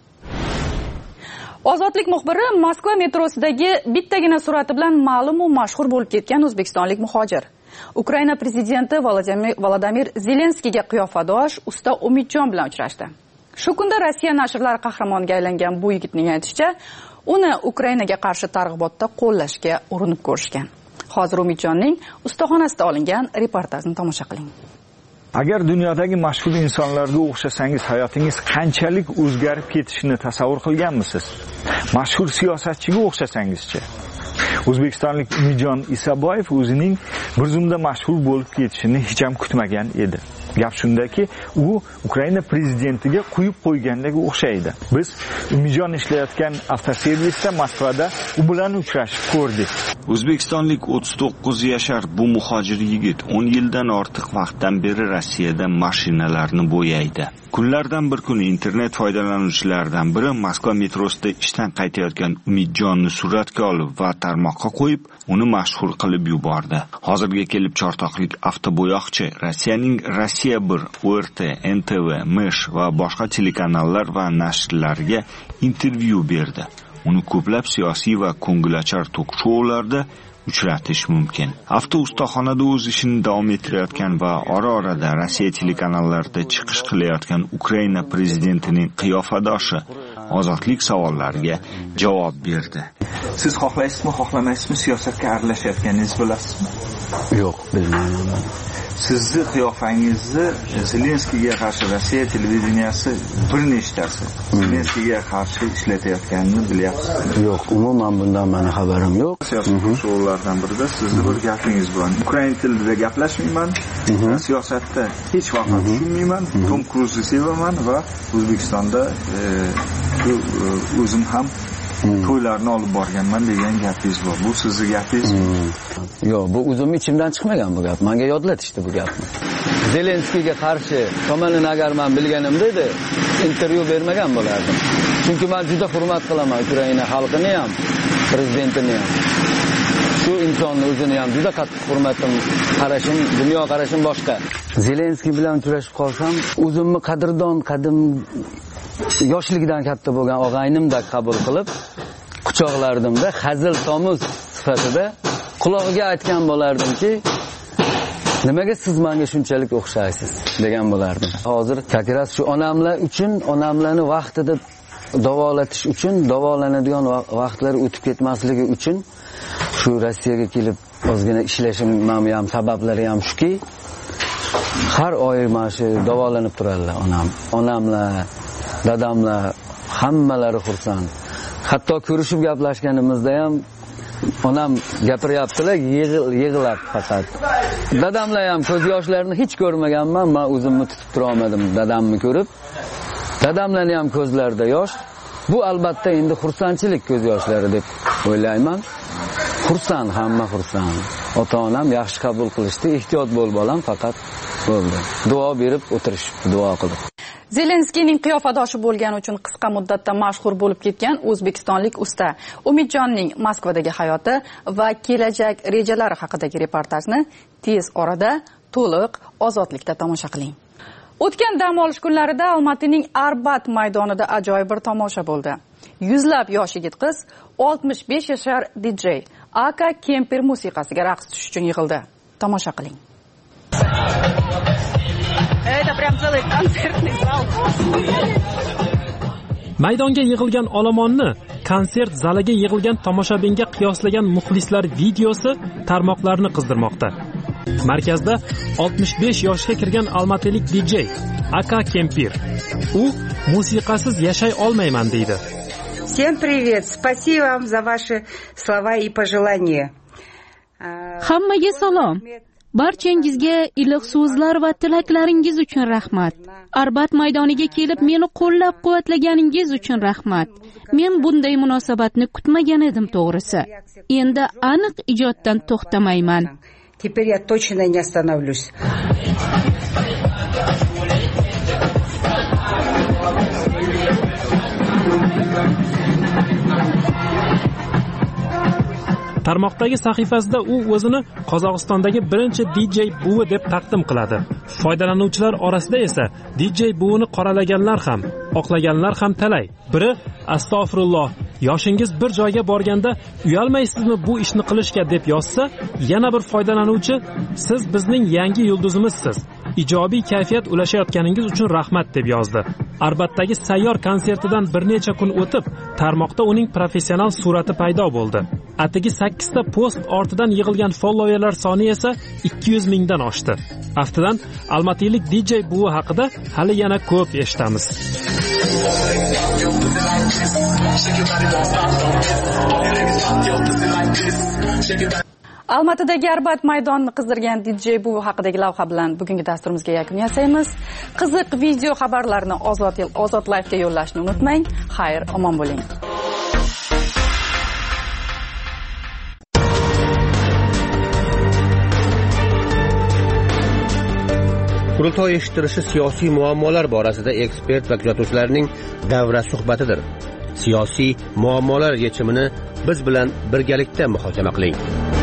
Ozodlik muxbiri Moskva metrosidagi bittagina surati bilan ma'lum va mashhur bo'lib ketgan o'zbekistonlik muhojir. Ukraina prezidenti Volodimir Zelenskiyga qiyofadosh usta Umidjon bilan uchrashdi. Shu kunda Rossiya nashrlari qahramoniga aylangan bu yigitning aytishicha, uni Ukrainaga qarshi targ'ibotda qo'llashga urinib ko'rishgan. Hozir Umidjonning ustaxonasida olingan reportajni tomosha qiling. Agar dunyodagi mashhur insonlarga o'xshasangiz, hayotingiz qanchalik o'zgarib ketishini tasavvur qilganmisiz? Mashhur siyosatchiga o'xshasangizchi? O'zbekistonlik Umidjon Isaboyev o'zining bir zumda mashhur bo'lib ketishini hech ham kutmagan edi. Gap shundaki, u Ukraina prezidentiga quyib qo'ygandek o'xshaydi. Biz Umidjon ishlayotgan avtoservisda Moskvada u bilan uchrashib ko'rdik. O'zbekistonlik o'ttiz to'qqiz yashar bu muhojir yigit o'n yildan ortiq vaqtdan beri Rossiyada mashinalarni bo'yaydi. Kunlardan bir kuni internet foydalanuvchilaridan biri Moskva metrosida ishdan qaytayotgan Umidjonni suratga olib va tarmoqqa qo'yib, uni mashhur qilib yubordi. Hozirga kelib chortoqlik avtobo'yoqchi Rossiyaning Rossiya bir, O R T, N T V, Mesh va boshqa telekanallar va nashrlarga intervyu berdi. Uni ko'plab siyosiy va ko'ngilochar tok-shoularda uchratish mumkin. Avto ustaxonada o'z ishini davom ettirayotgan va ora-orada Rossiya telekanallarida chiqish qilayotgan Ukraina prezidentining qiyofadoshi Ozodlik savollariga javob berdi. Siz xohlaysizmi, xohlamaysizmi siyosatga aralashayotganingizni bilasizmi? Yo'q, bilmayman. Sizni qiyofangizni Zelenskiyga qarshi Rossiya televideniyasi bir nechtasi Zelenskiyga qarshi ishlatayotganini bilyapsizmi? Yo'q, umuman bundan meni xabarim yo'q. Siyosiy shoulardan birida sizni bir gapingiz bor. Ukrain tilida gaplashmayman, siyosatda hech vaqt tushunmayman, Tom Cruzni sevaman va O'zbekistonda o'zim ham to'ylarni olib borganman degan gapingiz bor. Bu sizning gapingizmi? Yo'q, bu o'zim ichimdan chiqmagan bu gap. Menga yodlatishdi bu gapni. Zelenskiyga qarshi tomonini agar men bilganimda edi, intervyu bermagan bo'lardim. Chunki men juda hurmat qilaman Ukraina xalqini ham, prezidentini ham. Shu insonni o'zini ham juda qattiq hurmatim, qarashim, dunyo qarashim boshqa. Zelenskiy bilan uchrashib qolsam, o'zimni qadrdon, qadim yoshlikdan katta bo'lgan og'aynimdek qabul qilib, quchoqlardimda hazil tomuz sifatida qulog'iga aytgan bo'lardimki, nimaga siz menga shunchalik o'xshaysiz degan bo'lardim. Hozir kakras shu onamlar uchun, onamlarni vaqtida davolatish uchun, davolanadigan vaqtlar o'tib ketmasligi uchun shu Rossiyaga kelib ozgina ishlashim ham sabablari ham shuki, har oy mana shu davolanib turadilar onam. Onamlar, dadamlar hammalari xursand. Hatto ko'rishib gaplashganimizda ham onam gapiryaptilar, yig'lab faqat. Dadamlar ham ko'z yoshlarini hech ko'rmaganman, men o'zimni tutib tura olmadim dadamni ko'rib. Dadamlarning ham ko'zlarida yosh. Bu albatta endi xursandchilik ko'z yoshlari deb o'ylayman. Xursand, hamma xursand. Ota-onam yaxshi qabul qilishdi, ehtiyot bo'l bolam faqat bo'ldi. Duo berib o'tirishibdi, duo qilib. Zelenskiyning qiyofadoshi bo'lgani uchun qisqa muddatda mashhur bo'lib ketgan o'zbekistonlik usta Umidjonning Moskvadagi hayoti va kelajak rejalari haqidagi reportajni tez orada to'liq Ozodlikda tomosha qiling. O'tgan dam olish kunlarida Olmaotaning Arbat maydonida ajoyib bir tomosha bo'ldi. Yuzlab yosh yigit-qiz oltmish besh yashar D J Aka Kemper musiqasiga raqs tushish uchun yig'ildi. Tomosha qiling. Это прям целый концертный зал. Maydonga yig'ilgan olomonni konsert zaliga yig'ilgan tomoshabinga qiyoslagan muxlislar videosi tarmoqlarni qizdirmoqda. Markazda oltmish besh yoshga kirgan olmaotalik D J Aka Kempir. U musiqasiz yashay olmayman deydi. Всем привет. Спасибо вам за ваши слова и пожелания. Hammaga salom. Barchangizga iliq so'zlar va tilaklaringiz uchun rahmat. Arbat maydoniga kelib meni qo'llab-quvvatlaganingiz uchun rahmat. Men bunday munosabatni kutmagan edim to'g'risi. Endi aniq ijoddan to'xtamayman. Теперь я точно не остановлюсь. Tarmoqdagi sahifasida u o'zini Qozog'istondagi birinchi D J buvi deb taqdim qiladi. Foydalanuvchilar orasida esa D J buvini qoralaganlar ham, oqlaganlar ham talay. Biri astag'firulloh, yoshingiz bir joyga borganda uyalmaysizmi bu ishni qilishga deb yozsa, yana bir foydalanuvchi siz bizning yangi yulduzimizsiz. Ijobiy kayfiyat ulashayotganingiz uchun rahmat deb yozdi. Arbatdagi sayyor konsertidan bir necha kun o'tib, tarmoqda uning professional surati paydo bo'ldi. Atigi sakkizta post ortidan yig'ilgan followerlar soni esa ikki yuz mingdan oshdi. Aftidan Olmaotalik D J buvi haqida hali yana ko'p eshitamiz. Almatidagi Arbat maydonini qizdirgan D J bu haqidagi lavha bilan bugungi dasturimizga yakun yasaymiz. Qiziq video xabarlarni Ozod Ozod Live'ga yo'llashni unutmang. Xayr, omon bo'ling. Qurultoy eshittirishi siyosiy muammolar borasida ekspert va kuzatuvchilarning davra suhbatidir. Siyosiy muammolar yechimini biz bilan birgalikda muhokama qiling.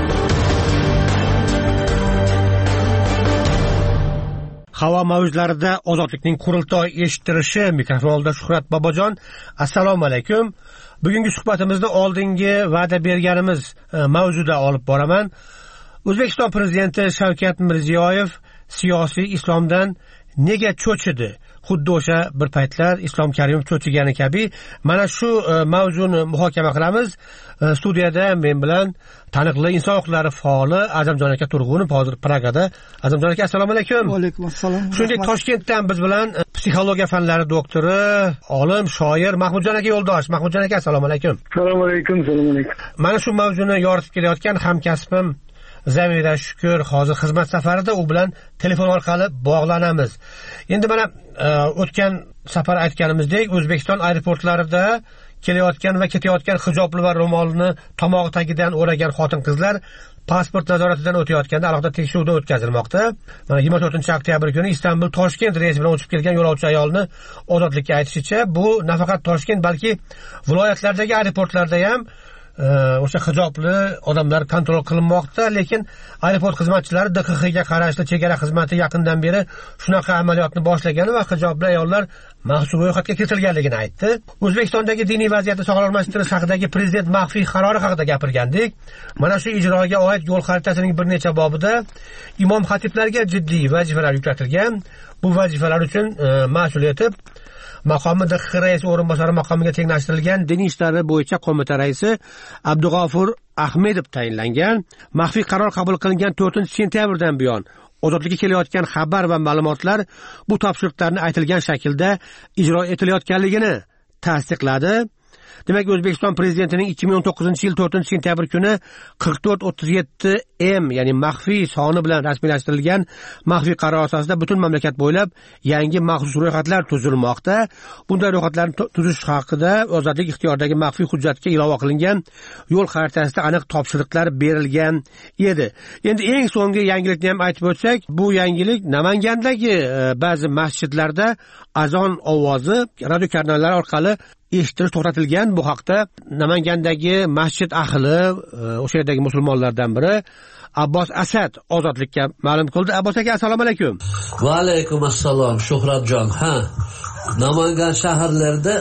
Havo mavjlarida Ozodlikning qurultoy eshittirishi, mikrofonda Shuhrat Bobojon. Assalomu alaykum. Bugungi suhbatimizni oldingi va'da berganimiz mavzuda olib boraman. O'zbekiston prezidenti Shavkat Mirziyoyev siyosiy islomdan nega cho'chidi? Xuddi o'sha bir paytlar Islom Karimov cho'chigani kabi mana shu e, mavzuni muhokama qilamiz. E, studiyada men bilan taniqli inson huquqlari faoli Azamjon aka Turg'unov hozir Pragada. Azamjon aka, assalomu alaykum. Va alaykum assalom. Shuningdek Toshkentdan biz bilan e, psixologiya fanlari doktori, olim, shoir Mahmudjon aka yo'ldosh. Mahmudjon aka, assalomu alaykum. Assalomu alaykum. Assalomu alaykum. Mana shu mavzuni yoritib kelayotgan hamkasbim Zamira Shukur hozir xizmat safarida, u bilan telefon orqali bog'lanamiz. Endi mana o'tgan safar aytganimizdek, O'zbekiston aeroportlarida kelayotgan va ketayotgan hijobli va ro'molni tomog'i tagidan o'ragan xotin-qizlar pasport nazoratidan o'tayotganda alohida tekshiruvdan o'tkazilmoqda. Mana yigirma to'rtinchi oktyabr kuni Istanbul Toshkent reysi bilan uchib kelgan yo'lovchi ayolni Ozodlikka aytishicha, bu nafaqat Toshkent, balki viloyatlardagi aeroportlarda ham o'sha hijobli odamlar kontrol qilinmoqda, lekin aeroport xizmatchilari D X X ga qarashli chegara xizmati yaqindan beri shunaqa amaliyotni boshlagani va hijobli ayollar maxsus ro'yxatga kiritilganligini aytdi. O'zbekistondagi diniy vaziyatni sog'lomlashtirish haqidagi prezident maxfiy qarori haqida gapirgandik. Mana shu ijroga oid yo'l xaritasining bir necha bobida imom xatiblarga jiddiy vazifalar yuklatilgan. Bu vazifalar uchun e, mas'ul etib maqomi D X X raisi o'rinbosari maqomiga tenglashtirilgan Diniy ishlar bo'yicha qo'mita raisi Abdug'ofur Ahmedov tayinlangan. Maxfiy qaror qabul qilingan to'rtinchi sentyabrdan buyon Ozodlikka kelayotgan xabar va ma'lumotlar bu topshiriqlarni aytilgan shaklda ijro etilayotganligini tasdiqladi. Demak, O'zbekiston prezidentining ikki ming o'n to'qqizinchi yil to'rtinchi sentyabr kuni qirq to'rt o'ttiz yetti M, ya'ni maxfiy soni bilan rasmiylashtirilgan maxfiy qaror asosida butun mamlakat bo'ylab yangi maxsus ro'yxatlar tuzilmoqda. Bunday ro'yxatlarni tuzish haqida Ozodlik ixtiyoridagi maxfiy hujjatga ilova qilingan yo'l xaritasida aniq topshiriqlar berilgan edi. Endi eng so'nggi yangilikni ham aytib o'tsak, bu yangilik Namangandagi ba'zi masjidlarda azon ovozi radio kanallar orqali eshitilish to'xtatilgan. Bu haqda Namangandagi masjid ahli, o'sha yerdagi musulmonlardan biri Abbos Asad Ozodlikka ma'lum qildi. Abbos aka, assalomu alaykum. Va alaykum assalom Shuhratjon. Ha, Namangan shaharlarida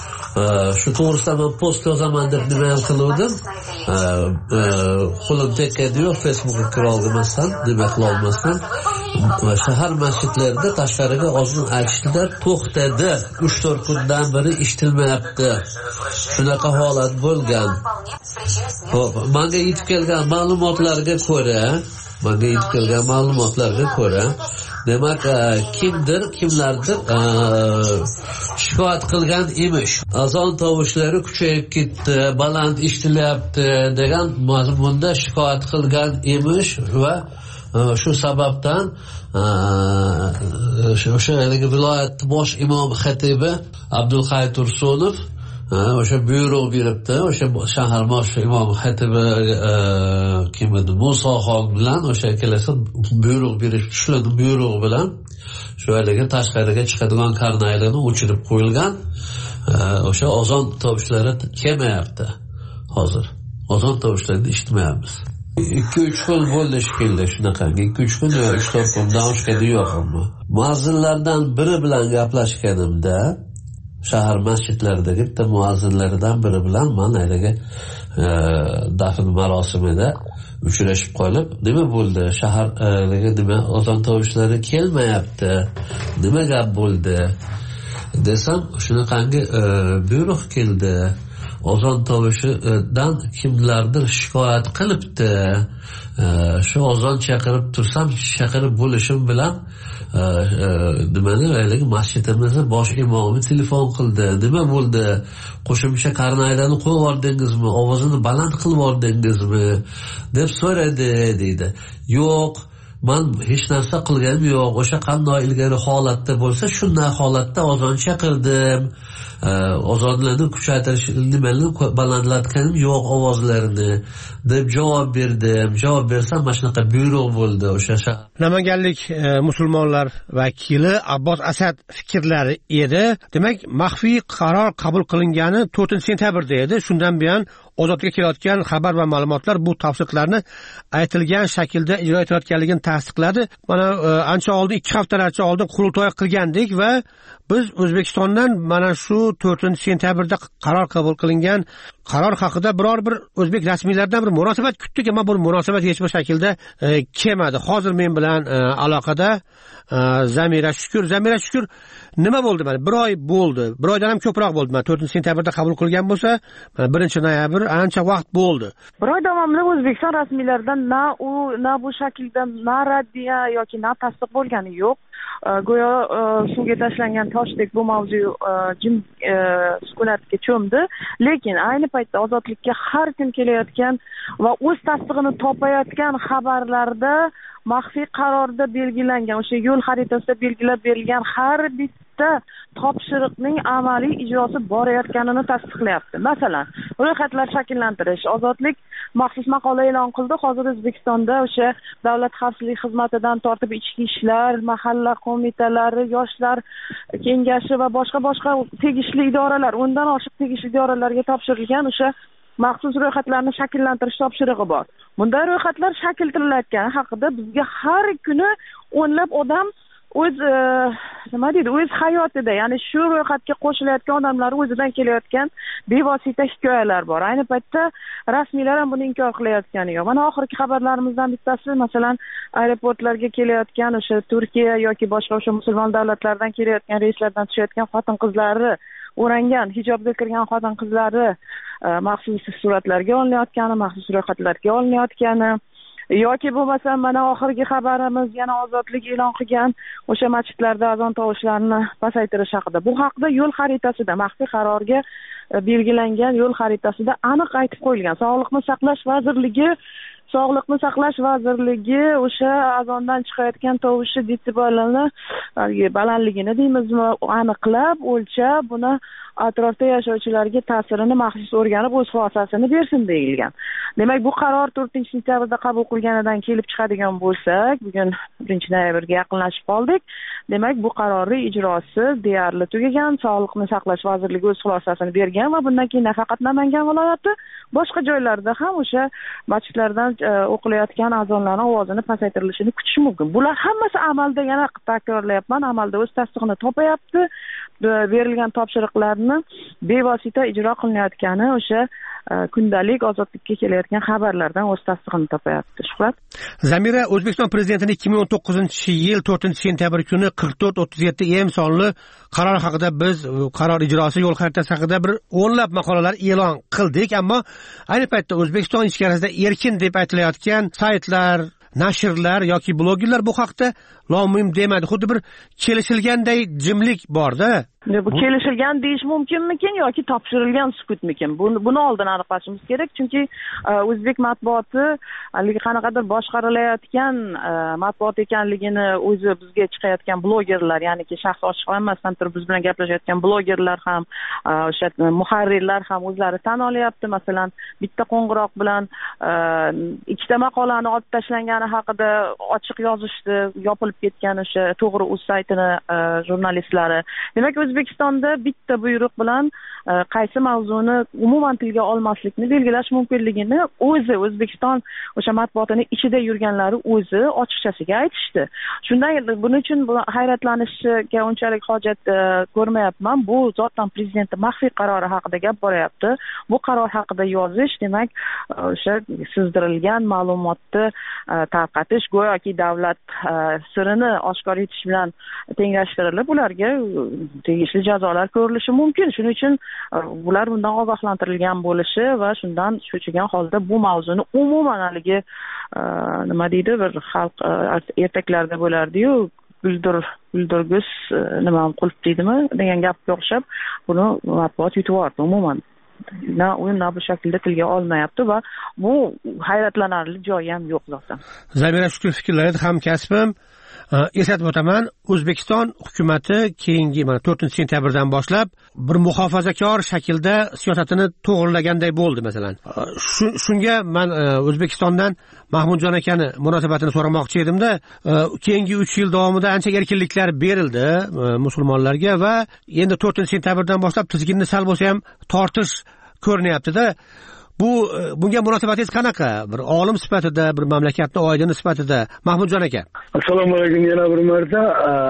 shu to'g'risida men post yozaman deb nima ham qiluvdim. Qo'lim tekkadi-yu, Facebookga kira olmasdan, nima qila olmasdan. Shahar masjidlarida tashqariga ozun aytishdilar, to'xtadi. uch to'rt kundan beri ishitilmayapti. Shunaqa holat bo'lgan. Xo'p, menga yetib kelgan ma'lumotlarga ko'ra, menga yetib kelgan ma'lumotlarga ko'ra, demak, kimdir, kimlardir shikoyat qilgan emish. Azon tovushlari kuchayib ketdi, baland eshitilyapti degan mazmunda shikoyat qilgan emish va shu sababdan o'sha viloyat bosh imom xatibi Abdulhay Tursunov o'sha buyruq beribdi. O'sha shahar bosh imom xatibi kim edi? Musoxon bilan o'sha kelasi buyruq berish, tushiladi buyruq bilan shu yerga tashqariga chiqadigan karnaylarni o'chirib qo'yilgan. O'sha azon tovushlari kelmayapti hozir. Azon tovushlarini eshitmayapmiz. ikki uch kun bo'ldi shekilli, shunaqangi ikki uch kun yoki uch to'rt kundan oshgani yo'q. Muazzinlardan biri bilan gaplashganimda, shahar masjidlaridagi bitta muazzinlaridan biri bilan men aytgan dafn marosimida uchrashib qolib, nima bo'ldi? Shaharga nima azon tovushlari kelmayapti? Nima gap bo'ldi? Desam, shunaqangi buyruq keldi. Azon tovushidan kimlardir shikoyat qilibdi. Shu azon chaqirib tursam, chaqirib bo'lishim bilan nimani haligi masjidimizni bosh imomi telefon qildi, nima bo'ldi, qo'shimcha qarnaydani qo'yib yubordingizmi, ovozini baland qilib yubordingizmi deb so'radi deydi. Yo'q, men hech narsa qilganim yo'q. O'sha qanday ilgari holatda bo'lsa shunday holatda ozon chaqirdim. Ozonlarni kuchaytirish nimalarni balandlatganim yo'q ovozlarini deb javob berdim. Javob bersam mana shunaqa buyruq bo'ldi o'sha shahar. Namanganlik musulmonlar vakili Abbos Asad fikrlari edi. Demak, maxfiy qaror qabul qilingani to'rtinchi sentyabrda edi. Shundan buyon ozodlikka kelayotgan xabar va ma'lumotlar bu tafsilotlarni aytilgan shaklda ijro etilayotganligini tasdiqladi. Mana ancha oldin, ikki haftalarcha oldin qurultoy qilgandik va biz O'zbekistondan mana shu to'rtinchi sentyabrda qaror qabul qilingan qaror haqida biror bir o'zbek rasmiylaridan bir munosabat kutdik, ammo bu munosabat hech bir shaklda e, kelmadi. Hozir men bilan e, aloqada e, Zamira Shukur. Zamira Shukur, nima bo'ldi? Mana bir oy bo'ldi. Bir oydan ham ko'proq bo'ldi. Mana to'rtinchi sentyabrda qabul qilgan bo'lsa, birinchi noyabr ancha vaqt bo'ldi. Bir oy davomida O'zbekiston rasmiylaridan na u na bu shaklda na raddiya yoki na tasdiq bo'lgani yo'q. Go'yo suvga tashlangan toshdek bu mavzu jim sukunatga cho'mdi. Lekin ayni paytda ozodlikka har kun kelayotgan va o'z tasdig'ini topayotgan xabarlarda maxfiy qarorda belgilangan, o'sha yo'l xaritasida belgilab berilgan har bitta topshiriqning amaliy ijrosi borayotganini tasdiqlayapti. Masalan, ro'yxatlar shakllantirish. Ozodlik maxsus maqola e'lon qildi. Hozir O'zbekistonda o'sha Davlat xavfsizlik xizmatidan tortib ichki ishlar, mahalla qo'mitalari, yoshlar kengashi va boshqa boshqa tegishli idoralar, o'ndan oshiq tegishli idoralarga topshirilgan o'sha maxsus ro'yxatlarni shakllantirish topshirig'i bor. Bunday ro'yxatlar shakllantirilayotgani haqida bizga har kuni o'nlab odam o'z nima deydi, o'z hayotida, ya'ni shu ro'yxatga qo'shilayotgan odamlar o'zidan kelayotgan bevosita hikoyalar bor. Ayni paytda rasmiylar ham buni inkor qilayotgani yo'q. Mana oxirgi xabarlarimizdan bittasi, masalan, aeroportlarga kelayotgan o'sha Turkiya yoki boshqa o'sha musulmon davlatlardan kelayotgan reyslardan tushayotgan xotin-qizlari, o'rangan hijobga kirgan xotin-qizlari maxsus suratlarga olinayotgani, maxsus ro'yxatlarga olinayotgani yoki bo'lmasa mana oxirgi xabarimiz yana ozodlik e'lon qilgan o'sha masjidlarda azon tovushlarini pasaytirish haqida. Bu haqida yo'l xaritasida, maxfiy qarorga belgilangan yo'l xaritasida aniq aytib qo'yilgan. Sog'liqni saqlash vazirligi Sog'liqni saqlash vazirligi o'sha azondan chiqayotgan tovushi detsibelini, balandligini deymizmi, aniqlab, o'lchab, buni atrofda yashovchilarga ta'sirini maxsus o'rganib o'z xulosasini bersin deyilgan. Demak, bu qaror to'rtinchi sentyabrda qabul qilganidan kelib chiqadigan bo'lsak, bugun birinchi noyabrga yaqinlashib qoldik. Demak, bu qarorning ijrosi deyarli tugagan. Sog'liqni saqlash vazirligi o'z xulosasini bergan va bundan keyin nafaqat Namangan viloyati, boshqa joylarda ham o'sha masjidlardan o'qilayotgan azonlarning ovozini pasaytirilishini kutish mumkin. Bular hammasi amalda, yana takrorlayapman, amalda o'z tasdig'ini topayapti. Berilgan topshiriqlarni bevosita ijro qilinayotgani o'sha kundalik ozodlikka kelayotgan xabarlardan o'z tasdig'ini topayapti. Shuhrat. Zamira, O'zbekiston prezidentining ikki ming o'n to'qqizinchi yil to'rtinchi sentyabr kuni qirq to'rt o'ttiz yetti em sonli qaror haqida biz qaror ijrosi yo'l xaritasi haqida bir o'nlab maqolalar e'lon qildik, ammo ayni paytda O'zbekiston ichkarisida erkin deb aytilayotgan saytlar, nashrlar yoki blogerlar bu haqda lom-mim demadi. Xuddi bir kelishilganday jimlik borda. Bu kelishilgan deyish mumkinmikin yoki topshirilgan sukutmikin? Buni buni oldin aniqlashimiz kerak, chunki o'zbek matbuoti haligi qanaqadir boshqarilayotgan matbuot ekanligini o'zi bizga chiqayotgan blogerlar, ya'niki shaxs ochiq olmasdan turib biz bilan gaplashayotgan blogerlar ham, o'sha muharrirlar ham o'zlari tan olyapti. Masalan, bitta qo'ng'iroq bilan ikkita maqolani olib tashlangani haqida ochiq yozishdi, yopilib ketgan o'sha To'g'ri uz saytini jurnalistlari. Demak, O'zbekistonda bitta buyruq bilan qaysi mavzuni umuman tilga olmaslikni belgilash mumkinligini o'zi O'zbekiston o'sha matbuotini ichida yurganlari o'zi ochiqchasiga aytishdi. Shundan buning uchun hayratlanishga unchalik hojat ko'rmayapman. Bu zotan prezidentning maxfiy qarori haqida gap boryapti. Bu qaror haqida yozish, demak, o'sha sizdirilgan ma'lumotni tarqatish, go'yoki davlat sirini oshkor etish bilan tenglashtirilib, ularga tegishli jazolar ko'rilishi mumkin. Shuning uchun bular bundan ogohlantirilgan bo'lishi va shundan cho'chigan holda bu mavzuni umuman haligi nima deydi, bir xalq ertaklarda bo'lardi-yu, buldur buldurgis nima qilib deydimi degan gapga o'xshab buni matbuot yutib yubordi umuman. Na u na bu shaklda tilga olmayapti va bu hayratlanarli joyi ham yo'q zaten. Zamira Shukur fikrlaringiz hamkasbim. Eslatib o'taman, O'zbekiston hukumatı keyingi mana to'rtinchi sentyabrdan boshlab bir muhofazakor shaklda siyosatini to'g'rilaganday bo'ldi masalan. Shunga men O'zbekistondan Mahmudjon akani munosabatini so'ramoqchi edimda, keyingi uch yil davomida ancha erkinliklar berildi musulmonlarga va endi to'rtinchi sentyabrdan boshlab tizginni sal bo'lsa ham tortish ko'rinyapti-da. Bu bunga munosabatingiz qanaqa? Bir olim sifatida, bir mamlakatning oydini sifatida Mahmudjon aka. Assalomu alaykum yana bir marta.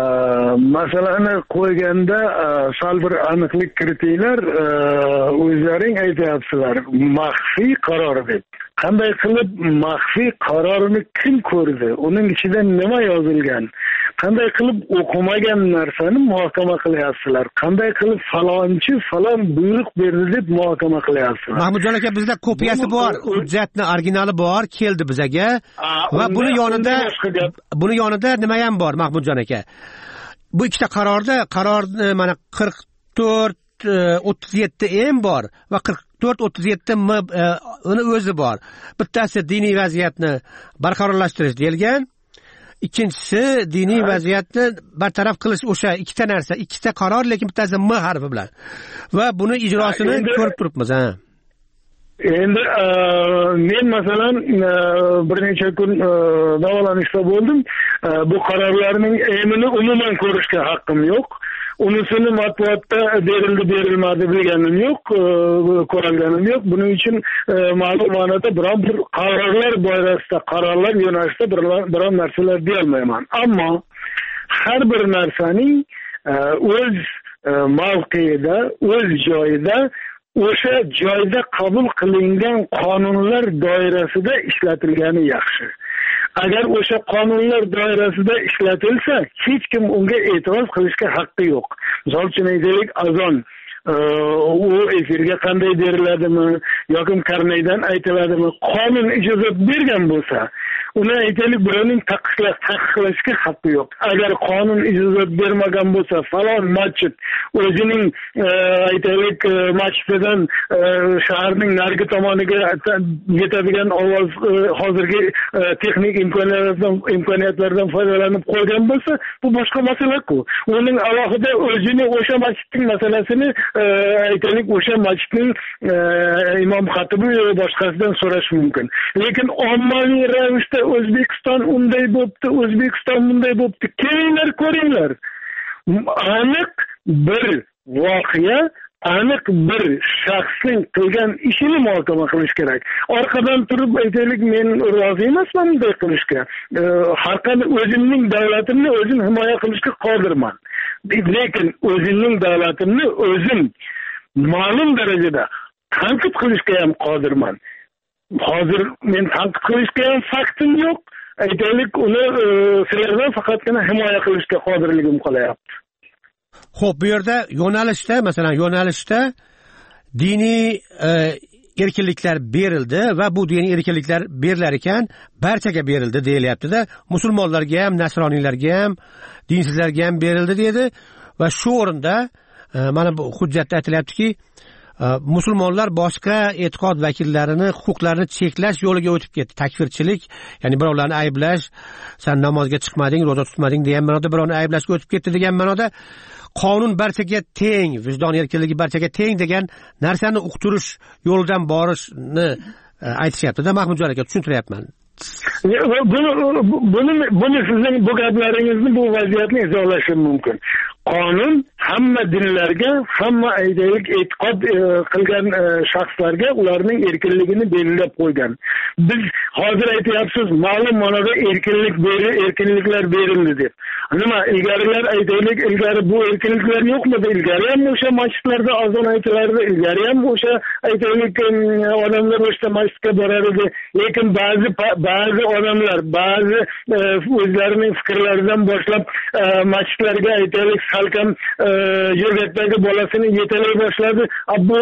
Masalani qo'yganda sal bir aniqlik kiritinglar, o'zlaring aytyapsizlar, maxfiy qaror deb. Qanday qilib maxfiy qarorni kim ko'rdi? Uning ichida nima yozilgan? Qanday qilib o'qimagan narsani muhokama qilyapsizlar? Qanday qilib falonchi falon buyruq berdi deb muhokama qilyapsizlar? Mahmudjon aka, bizda kopiyasi bor, hujjatni originali bor, keldi bizaga va buni yonida buni yonida nima ham bor Mahmudjon aka? Bu ikkita qarorda qaror mana qirq to'rt o'ttiz yetti M bor va qirq to'rt o'ttiz yetti M uni o'zi bor. Bittasi diniy vaziyatni barqarorlashtirish deyilgan, ikkinchisi diniy vaziyatni bartaraf qilish. O'sha ikkita narsa, ikkita qaror, lekin bittasi M harfi bilan. Va buni ijrosini ko'rib turibmiz, ha. Endi men masalan bir necha kun davolanishda bo'ldim. Bu qarorlarning emini umuman ko'rishga haqqim yo'q. Unisini matbuotda berildi berilmadi bilganim yo'q, ko'rganim yo'q. Buning uchun ma'lum ma'noda biron bir qarorlar doirasida, qarorlar yo'nalishida biron narsalar deyolmayman. Ammo har bir narsaning o'z mavqeida, o'z joyida, o'sha joyda qabul qilingan qonunlar doirasida ishlatilgani yaxshi. Agar o'sha qonunlar doirasida ishlatilsa, hech kim unga e'tiroz qilishga haqqi yo'q. Misol uchun aytaylik, azon u efirga qanday beriladimi yoki karnaydan aytiladimi, qonun ijozat bergan bo'lsa, uni aytaylik birovning taqiqlash taqiqlashga haqqi yo'q. Agar qonun ijozat bermagan bo'lsa, falon masjid o'zining aytaylik masjididan shaharning narigi tomoniga yetadigan ovoz hozirgi texnik imkoniyatlardan imkoniyatlardan foydalanib qo'ygan bo'lsa, bu boshqa masala-ku. Uning alohida o'zini o'sha masjidning masalasini aytaylik o'sha masjidning imom xatibi va boshqasidan so'rash mumkin. Lekin ommaviy ravishda O'zbekiston unday bo'pti, O'zbekiston bunday bo'pti. Kelinglar ko'ringlar. Aniq bir voqea, aniq bir shaxsning qilgan ishini muhokama qilish kerak. Orqadan turib aytaylik, men rozi emasman bunday qilishga. Har qanday o'zimning davlatimni o'zim himoya qilishga qodirman. Lekin o'zimning davlatimni o'zim ma'lum darajada tanqid qilishga ham qodirman. Hozir men tanqid qilishga ham faktim yo'q. Aytaylik, uni sizlardan faqatgina himoya qilishga qodirligim qolyapti. Xo'p, bu yerda yo'nalishda, masalan, yo'nalishda diniy erkinliklar berildi va bu diniy erkinliklar berilar ekan, barchaga berildi deyilyapti-da. Musulmonlarga ham, nasroniylarga ham, dinsizlarga ham berildi dedi va shu o'rinda mana bu hujjatda aytilyaptiki, musulmonlar boshqa e'tiqod vakillarini huquqlarini cheklash yo'liga o'tib ketdi. Takfirchilik, ya'ni birovlarni ayblash, sen namozga chiqmading, roza tutmading degan ma'noda birovni ayblashga o'tib ketdi degan ma'noda qonun barchaga teng, vijdon erkinligi barchaga teng degan narsani uqtirish yo'lidan borishni aytishyapti-da. Mahmudjon aka, tushuntiryapman. Buni buni buni sizning bu gaplaringizni, bu vaziyatni izohlashim mumkin. Qonun hamma dinlarga, hamma aytaylik e'tiqod qilgan shaxslarga ularning erkinligini belgilab qo'ygan. Biz hozir aytyapsiz, ma'lum ma'noda erkinlik beri, erkinliklar berildi deb. Nima, ilgarilar aytaylik, ilgari bu erkinliklar yo'qmidi? Ilgari ham o'sha masjidlarda azon aytilardi, ilgari ham o'sha aytaylik odamlar o'sha masjidga borar edi. Lekin ba'zi ba'zi odamlar, ba'zi o'zlarining fikrlaridan boshlab masjidlarga aytaylik salkam yo'lakdagi bolasini yetalay boshladi. Bu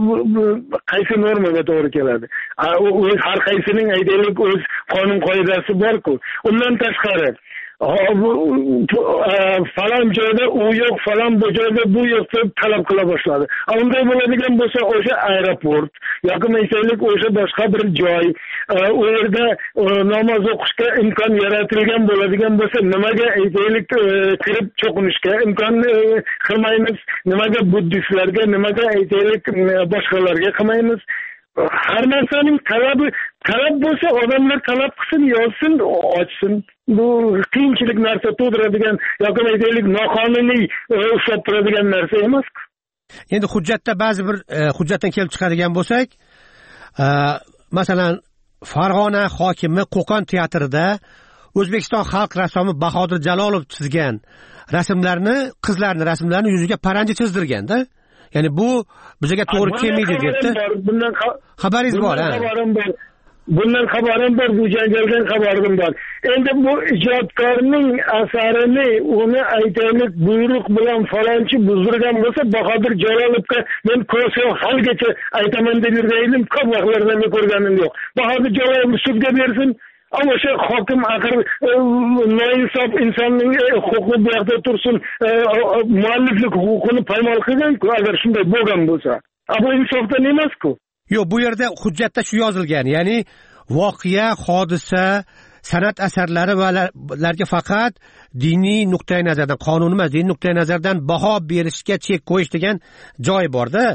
qaysi normaga to'g'ri keladi? O'z har qaysining aytaylik o'z qonun qoidasi bor-ku. Undan tashqari falon joyda u yo'q, falon bu joyda bu yo'q deb talab qila boshladi. Unday bo'ladigan bo'lsa, o'sha aeroport yoki aytaylik o'sha boshqa bir joy, u yerda namoz o'qishga imkon yaratilgan bo'ladigan bo'lsa, nimaga aytaylik kirib cho'qinishga imkon qilmaymiz? Nimaga buddistlarga, nimaga aytaylik boshqalarga qilmaymiz? Har narsaning talabi talab bo'lsa, odamlar talab qilsin, yozsin, ochsin. Bu qiyinchilik narsa tug'diradigan yoki aytaylik noqonuniy ushlab turadigan narsa emas. Endi hujjatda ba'zi bir hujjatdan kelib chiqadigan bo'lsak, masalan, Farg'ona hokimi Qo'qon teatrida O'zbekiston xalq rassomi Bahodir Jalolov chizgan rasmlarni, qizlarning rasmlarini yuziga paranji chizdirganda, ya'ni bu bizga to'g'ri kelmaydi debdi. Bundan xabaringiz bor, ha? Bundan xabarim bor, bu janjaldan xabarim bor. Endi bu ijodkorning asarini uni aytaylik buyruq bilan falonchi buzdirgan bo'lsa, Bahodir Jalolovga men ko'rsam haligacha aytaman deb yurganim ko'p vaqtlarda men ko'rganim yo'q. Bahodir Jalolov sudga bersin. Ama o'sha hokim axir noinsof insonning huquqi bu yoqda tursin, mualliflik huquqini paymol qilgan-ku, agar shunday bo'lgan bo'lsa. Bu insofdan emas-ku. Yo'q, bu yerda hujjatda shu yozilgan, ya'ni voqea, hodisa, san'at asarlari va ularga faqat diniy nuqtai nazardan, qonuniy emas, diniy nuqtai nazardan baho berishga chek qo'yish degan joy bor-da.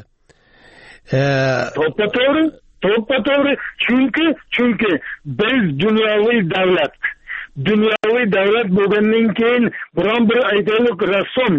To'g'ri, to'g'ri, chunki chunki biz dunyoviy davlat dunyoviy davlat bo'lgandan keyin biron bir aytaylik rassom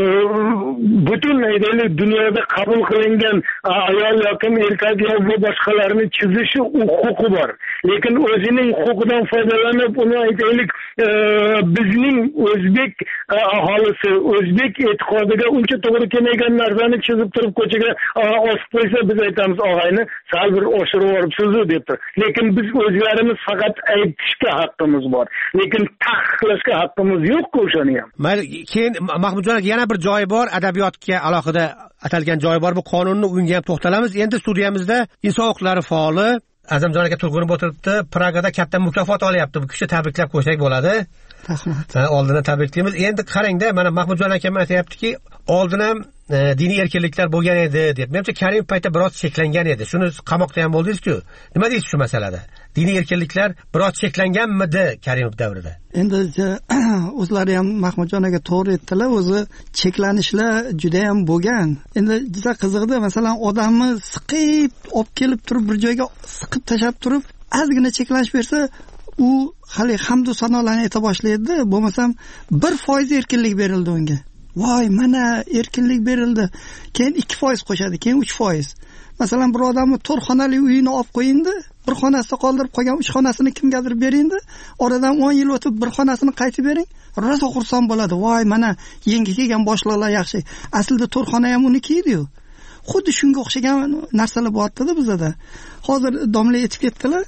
butun aytaylik dunyoda qabul qilingan ayol yoki erkak yoki boshqalarni chizishi huquqi bor. Lekin o'zining huquqidan foydalanib uni aytaylik bizning o'zbek aholisi, o'zbek e'tiqodiga uncha to'g'ri kelmagan narsani chizib turib ko'chaga osib qo'ysa, biz aytamiz, og'ayni sal bir oshirib yuboribsiz debdi. Lekin biz o'zlarimiz faqat aytishga haqqimiz bor. Lekin taqiqlashga haqqimiz yo'q-ku o'shani ham. Mayli, keyin Mahmudjon yana bir joyi bor, adabiyotga alohida atalgan joyi bor. Bu qonunni unga ham to'xtalamiz. Endi studiyamizda inson huquqlari faoli Azamjon aka turg'unib o'tiribdi. Pragada katta mukofot olyapti. Bu kishi tabriklab qo'ysak bo'ladi. Rahmat. Oldindan tabriklaymiz. Endi qarangda, mana Mahmudjon akam aytayaptiki, oldin ham diniy erkinliklar bo'lgan edi deb. Menimcha Karimov paytda biroz cheklangan edi. Shuni qamoqda ham bo'ldingiz-ku. Nima deysiz shu masalada? Diniy erkinliklar biroz cheklanganmidi Karimov davrida? Endi o'zlari ham Mahmudjon aka to'g'ri aytdilar, o'zi cheklanishlar juda ham bo'lgan. Endi juda qiziqdi, masalan, odamni siqib olib kelib turib bir joyga siqib tashab turib, ozgina cheklanish bersa, u hali hamdu sanolarni ayta boshlaydi, bo'lmasam bir foiz erkinlik berildi unga. Voy, mana erkinlik berildi. Keyin ikki foiz qo'shadi, keyin uch foiz. Masalan, bir odamni to'rt xonali uyini olib qo'yindi, bir xonasida qoldirib qo'ygan uch xonasini kimgadir beringdi, oradan o'n yil o'tib bir xonasini qaytib bering, rosa xursand bo'ladi. Voy, mana yangi kelgan boshliqlar yaxshi. Aslida to'rt xona ham uniki edi-yu. Xuddi shunga o'xshagan narsalar bo'lyapti-da bizda. Hozir domla aytib ketdilar.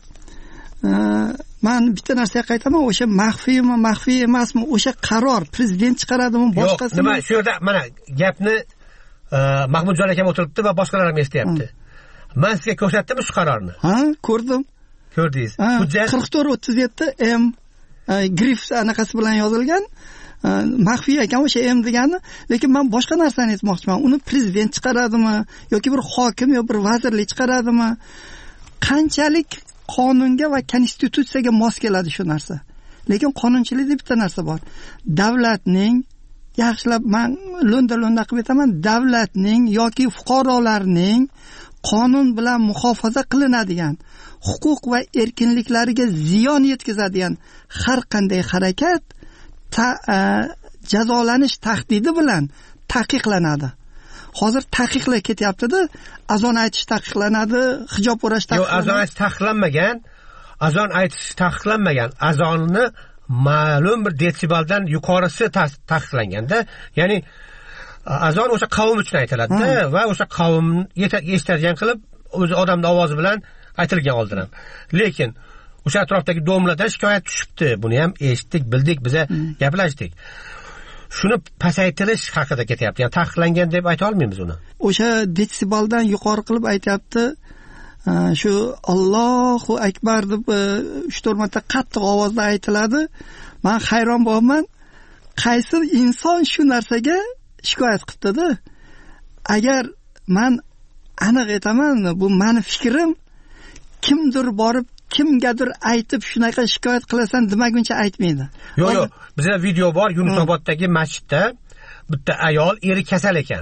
Men bitta narsaga qaytaman, o'sha maxfiymi, maxfiy emasmi, o'sha qaror prezident chiqaradimi, boshqasi? Yo'q, nima, shu yerda mana gapni Mahmudjon akam o'tiribdi va boshqalar ham eshityapti. Men sizga ko'rsatdim shu qarorni. Ha, ko'rdim. Ko'rdingiz. Hujjat qirq to'rt o'ttiz yetti M grif anaqasi bilan yozilgan. Maxfiy ekan o'sha M degani, lekin men boshqa narsani aytmoqchiman. Uni prezident chiqaradimi yoki bir hokim yoki bir vazirlik chiqaradimi? Qanchalik qonunga va konstitutsiyaga mos keladi shu narsa. Lekin qonunchilikda bitta narsa bor. Davlatning, yaxshilab men lo'nda-lo'nda qilib aytaman, davlatning yoki fuqarolarning qonun bilan muhofaza qilinadigan huquq va erkinliklariga ziyon yetkazadigan har qanday harakat ta, jazolanish tahdidi bilan taqiqlanadi. Hozir taqiqlar ketyapti-da, azon aytish taqiqlanadi, hijob o'rash taqiqlanadi. Yo'q, azon aytish taqiqlanmagan. Azon aytish taqiqlanmagan. Azonni ma'lum bir detsibeldan yuqorisi taqiqlanganda, ya'ni azon o'sha qavm uchun aytiladi va o'sha qavm eshitadigan qilib o'zi odamning ovozi bilan aytilgan oldin ham. Lekin o'sha atrofdagi domlardan shikoyat tushibdi. Buni ham eshitdik, bildik, biza gaplashdik. Shuni pasaytirish haqida ketyapti. Ya'ni taqiqlangan deb ayta olmaymiz uni. O'sha detsibeldan yuqori qilib aytayapti. shu Allohu akbar deb uch to'rt marta qattiq ovozda aytiladi. Men hayron bo'laman, qaysi inson shu narsaga shikoyat qildi-da. Agar men aniq aytaman, bu meni fikrim, kimdir borib kimgadir aytib shunaqa shikoyat qilasan demaguncha aytmaydi. Yo'q, yo'q, bizda video bor, Yunusoboddagi masjidda bitta ayol eri kasal ekan.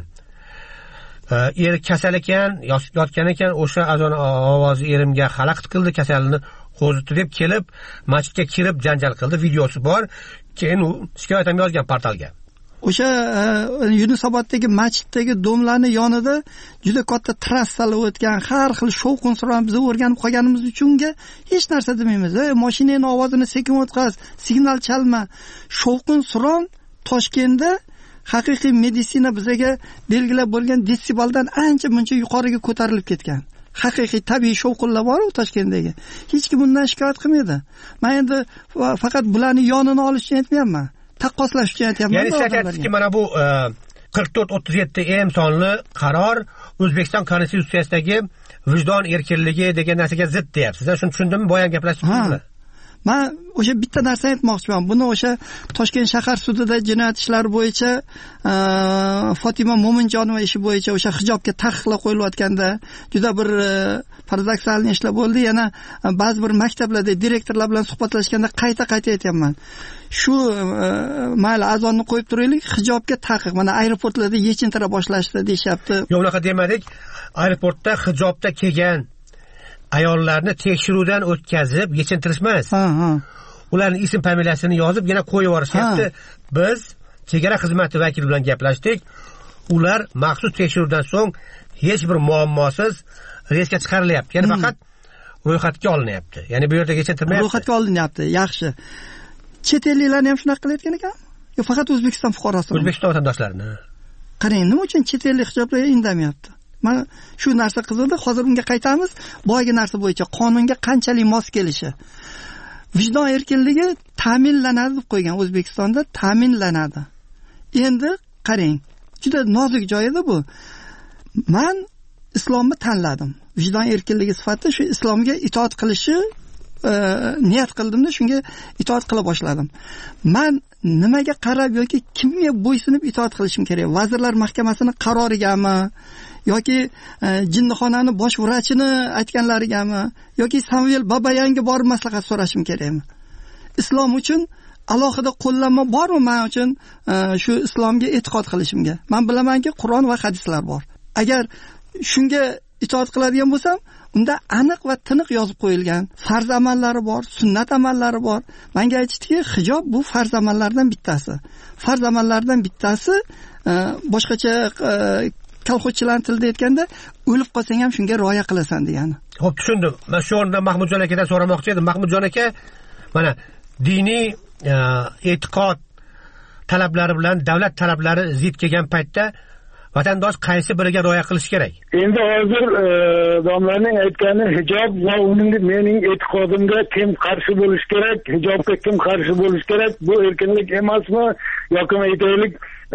Eri kasal ekan, yotgan ekan, o'sha azon ovozi erimga xalaqit qildi, kasalini qo'zitdi deb kelib, masjidga kirib janjal qildi, videosi bor. Keyin u shikoyat ham yozgan portalga. O'sha Yunusoboddagi masjiddagi domlarning yonida juda katta trassalar o'tgan, har xil shovqin suron biz o'rganib qolganimiz uchunga hech narsa demaymiz. Ey, mashinaning ovozini sekin o'tkaz, signal chalma. Shovqin suron Toshkentda haqiqiy meditsina bizga belgilab bo'lgan desibeldan ancha muncha yuqoriga ko'tarilib ketgan. Haqiqiy tabiiy shovqinlar bor-ku Toshkentdagi. Hech kim bundan shikoyat qilmaydi. Men endi faqat bularning yonini olish uchun aytmayapman. Taqqoslash uchun aytayapman. Ya'ni siz aytyapsizki, mana bu qirq to'rt o'ttiz yetti M sonli qaror O'zbekiston Konstitutsiyasidagi vijdon erkinligi degan narsaga zid deyapsiz. Shuni tushundimmi? Boyan gaplashdingizmi? Men o'sha bitta narsa aytmoqchiman. Buni o'sha Toshkent shahar sudida jinoyat ishlari bo'yicha Fatima Mo'minjonova ishi bo'yicha o'sha hijobga taqiqlar qo'yilayotganda juda bir paradoksalniy ishlar bo'ldi. Yana ba'zi bir maktablarda direktorlar bilan suhbatlashganda qayta-qayta aytayapman. Shu mayli azonni qo'yib turaylik, hijobga taqiq. Mana aeroportlarda yechintira boshlashdi deyapti. Yo'q, unaqa demadik. Aeroportda hijobda kelgan ayollarni tekshiruvdan o'tkazib yechintirishmas. Ha, ha. Ularning ism familiyasini yozib yana qo'yib yuborishyapti. Biz chegara xizmati vakili bilan gaplashdik. Ular maxsus tekshiruvdan so'ng hech bir muammosiz reysga chiqarilyapti. Ya'ni faqat ro'yxatga olinyapti. Ya'ni bu yerda yechintirmayapti. Ro'yxatga olinyapti. Yaxshi. Chet elliklarni ham shunaqa qilayotgan ekan? Yo, faqat O'zbekiston fuqarosi. O'zbekiston vatandoshlarini. Qarang, nima uchun chet ellik hijoblar indamayapti? Mana shu narsa qiziqdi. Hozir unga qaytamiz. Boyagi narsa bo'yicha qonunga qanchalik mos kelishi. Vijdon erkinligi ta'minlanadi deb qo'ygan O'zbekistonda, ta'minlanadi. Endi qarang, juda nozik joyida bu. Men islomni tanladim. Vijdon erkinligi sifatida shu islomga itoat qilishi niyat qildimda, shunga itoat qila boshladim. Men nimaga qarab yoki kimga bo'ysunib itoat qilishim kerak? Vazirlar Mahkamasining qarorigami yoki jinnixonani bosh vrachini aytganlarigami yoki Samuel Babayanga borib maslahat so'rashim kerakmi? Islom uchun alohida qo'llanma bormi men uchun shu islomga e'tiqod qilishimga? Men bilamanki, Qur'on va hadislar bor. Agar shunga itoat qiladigan bo'lsam, unda aniq va tiniq yozib qo'yilgan farz amallari bor, sunnat amallari bor. Menga aytishdiki, hijob bu farz amallardan bittasi. Farz amallardan bittasi, boshqacha kolxozchilar tilida aytganda, o'lib qolsang ham shunga rioya qilasan degani. Xo'p, tushundim. Men shu o'rinda Mahmudjon akadan so'ramoqchi edim. Mahmudjon aka, mana diniy e'tiqod talablari bilan davlat talablari zid kelgan paytda vatandosh qaysi biriga rioya qilish kerak? Endi hozir domlaning aytgani hijob va uning mening e'tiqodimga kim qarshi bo'lish kerak, hijobga kim qarshi bo'lish kerak, bu erkinlik emasmi yoki aytaylik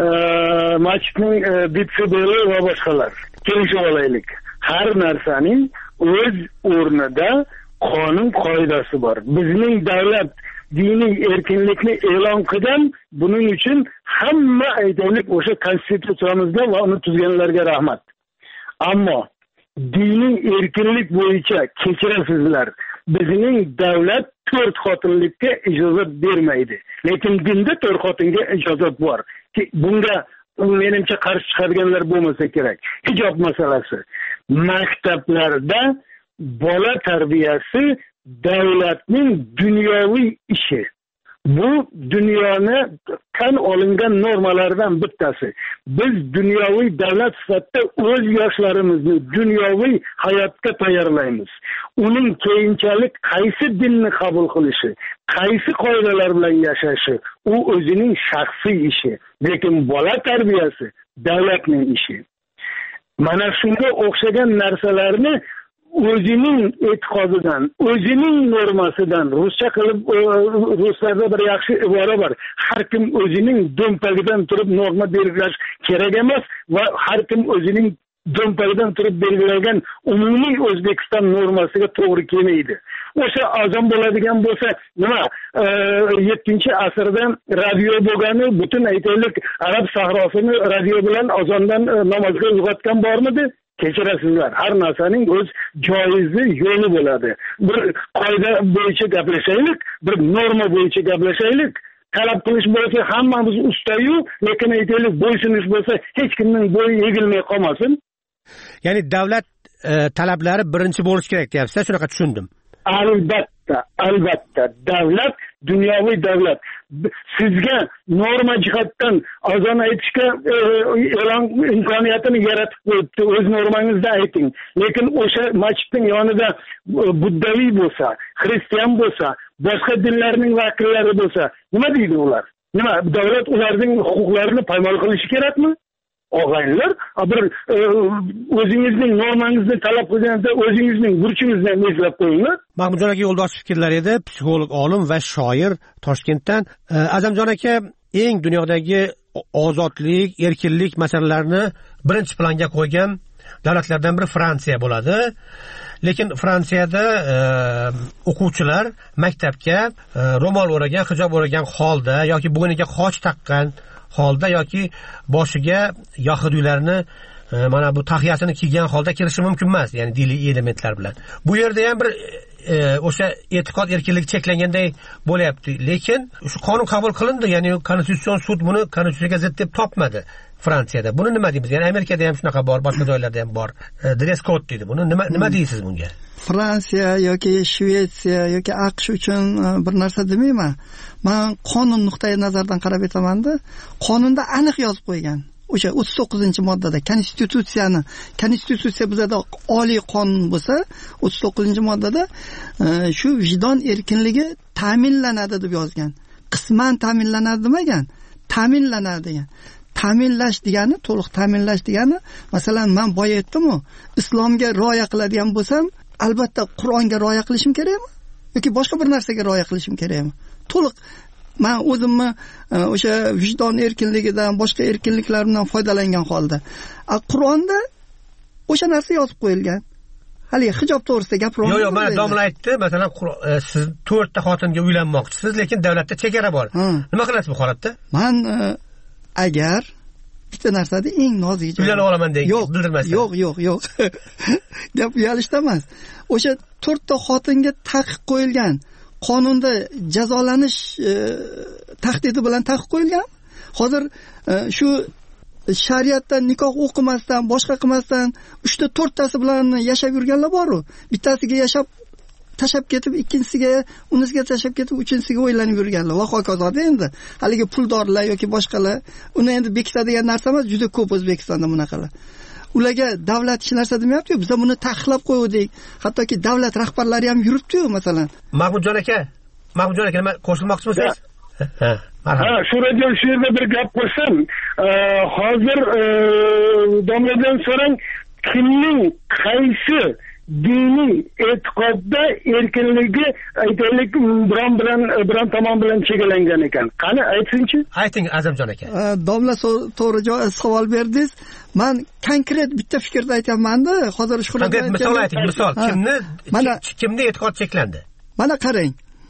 masjidning bitsibeli va boshqalar. Kelishib olaylik. Har narsaning o'z o'rnida qonun qoidasi bor. Bizning davlat diniy erkinlikni e'lon qilgan, buning uchun hamma aytaylik o'sha konstitutsiyamizda va uni tuzganlarga rahmat. Ammo diniy erkinlik bo'yicha kechirasizlar, bizning davlat to'rt xotinlikka ijozat bermaydi. Lekin dinda to'rt xotinga ijozat bor. Bunga menimcha qarshi chiqadiganlar bo'lmasa kerak. Hijob masalasi. Maktablarda bola tarbiyasi davlatning dunyoviy ishi. Bu dunyoni tan olingan normalardan bittasi. Biz dunyoviy davlat sifatida o'z yoshlarimizni dunyoviy hayotga tayyorlaymiz. Uning keyinchalik qaysi dinni qabul qilishi, qaysi qoidalar bilan yashashi, u o'zining shaxsiy ishi. Lekin bola tarbiyasi davlatning ishi. Mana shunga o'xshagan narsalarni o'zining e'tiqodidan, o'zining normasidan, ruscha qilib, ruslarda bir yaxshi ibora bor. Har kim o'zining do'mpagidan turib norma belgilash kerak emas va har kim o'zining do'mpakdan turib belgilangan umumiy O'zbekiston normasiga to'g'ri kelmaydi. O'sha azon bo'ladigan bo'lsa, nima yettinchi asrda radio bo'lgani, butun aytaylik arab sahrosini radio bilan azondan namozga uyg'otgan bormidi? Kechirasizlar, har narsaning o'z joizli yo'li bo'ladi. Bir qoida bo'yicha gaplashaylik, bir norma bo'yicha gaplashaylik. Talab qilish bo'lsa hammamiz ustayu, lekin aytaylik bo'ysunish bo'lsa hech kimning bo'yi egilmay qolmasin. Ya'ni davlat e, talablari birinchi bo'lishi kerak deyapsiz, shunaqa tushundim. Albatta, albatta davlat dunyoviy davlat sizga norma jihatdan azon aytishga e'lon imkoniyatini yaratib qo'yibdi. O'z normangizda ayting. Lekin o'sha masjidning yonida buddaviy bo'lsa, xristian bo'lsa, boshqa dinlarning vakillari bo'lsa, nima deydi ular? Nima davlat ularning huquqlarini poymol qilishi kerakmi? Og'aylar, bir o'zingizning normangizni talab qilganda o'zingizning burchingizni ham eslab qo'yinglar. Mahmudjon aka yo'ldosh fikrlar edi, psixolog, olim va shoir Toshkentdan. Azamjon aka eng dunyodagi ozodlik, erkinlik masalalarini birinchi planga qo'ygan davlatlardan biri Fransiya bo'ladi. Lekin Fransiyada e, o'quvchilar maktabga e, ro'mol o'ragan, hijob o'ragan holda yoki bo'yniga xoch taqqan holda yoki boshiga yahudiylarni e, mana bu tahiyasini kiygan holda kirishi mumkin emas, ya'ni diniy elementlar bilan. Bu yerda ham bir e, o'sha e'tiqod erkinligi cheklanganday bo'lyapti. Lekin shu qonun qabul qilindi, ya'ni konstitutsion sud buni konstitutsiyaga zid deb topmadi Fransiyada. Buni nima deymiz? Ya'ni Amerikada ham shunaqa bor, boshqa joylarda ham bor. E, dress code deydi. Buni nima nima deysiz bunga? Fransiya yoki Shvetsiya yoki AQSh uchun bir narsa demayman. Men qonun nuqtai nazaridan qarab aytaman-da, qonunda aniq yozib qo'ygan. O'sha o'ttiz to'qqizinchi moddada konstitutsiyani, konstitutsiya bizda oliy qonun bo'lsa, o'ttiz to'qqizinchi moddada shu vijdon erkinligi ta'minlanadi deb yozgan. Qisman ta'minlanadi demagan, ta'minlanadi degan. Ta'minlash degani, to'liq ta'minlash degani, masalan, men boya aytdim-ku, islomga rioya qiladigan bo'lsam, albatta Qur'onga rioya qilishim kerakmi? Yoki boshqa bir narsaga rioya qilishim kerakmi? To'liq men o'zimni o'sha vijdon erkinligidan, boshqa erkinliklardan foydalangan holda. Qur'onda o'sha narsa yozib qo'yilgan. Hali hijob to'g'risida gapirib. Yo'q, yo'q, mana domla aytdi, masalan, siz to'rtta xotinga uylanmoqchisiz, lekin davlatda chegara bor. Nima qilasiz bu holatda? Men agar bitta narsada eng nozik uylanib olaman degan bildirmasdan. Yo'q, yo'q, yo'q. Gap uyalishda emas. O'sha to'rtta xotinga taqiq qo'yilgan, qonunda jazolanish e, tahdidi bilan taqiq qo'yilgan. Hozir e, shu shariatda nikoh o'qimasdan, boshqa qilmasdan uchta to'rttasi bilan yashab yurganlar bor-ku. Bittasiga yashab tashab ketib, ikkinchisiga, unisiga tashab ketib, uchinchisiga o'ylanib yurganlar va hokazoda. Endi haligi puldorlar yoki boshqalar uni endi bekitadigan narsa emas, juda ko'p O'zbekistonda bunaqalar. Ularga davlat hech narsa demayapti-ku, biz buni taqiqlab qo'ydik. Hattoki davlat rahbarlari ham yuribdi-ku, masalan. Mahmudjon aka, Mahmudjon aka, nima qo'shilmoqchimisiz? Ha, ha, shu radio shu yerda bir gap qilsam, hozir domladan so'rang, kimning qaysi diniy e'tiqodda erkinligi aytaylik biron bilan biron tomon bilan chegaralangan ekan. Qani aytsinchi? Ayting Azamjon aka. Domla to'g'ri savol berdingiz. Men konkret bitta fikrni aytaman-da, hozir shu konkret misol ayting, misol kimni mana kimni e'tiqod cheklandi? Mana qarang.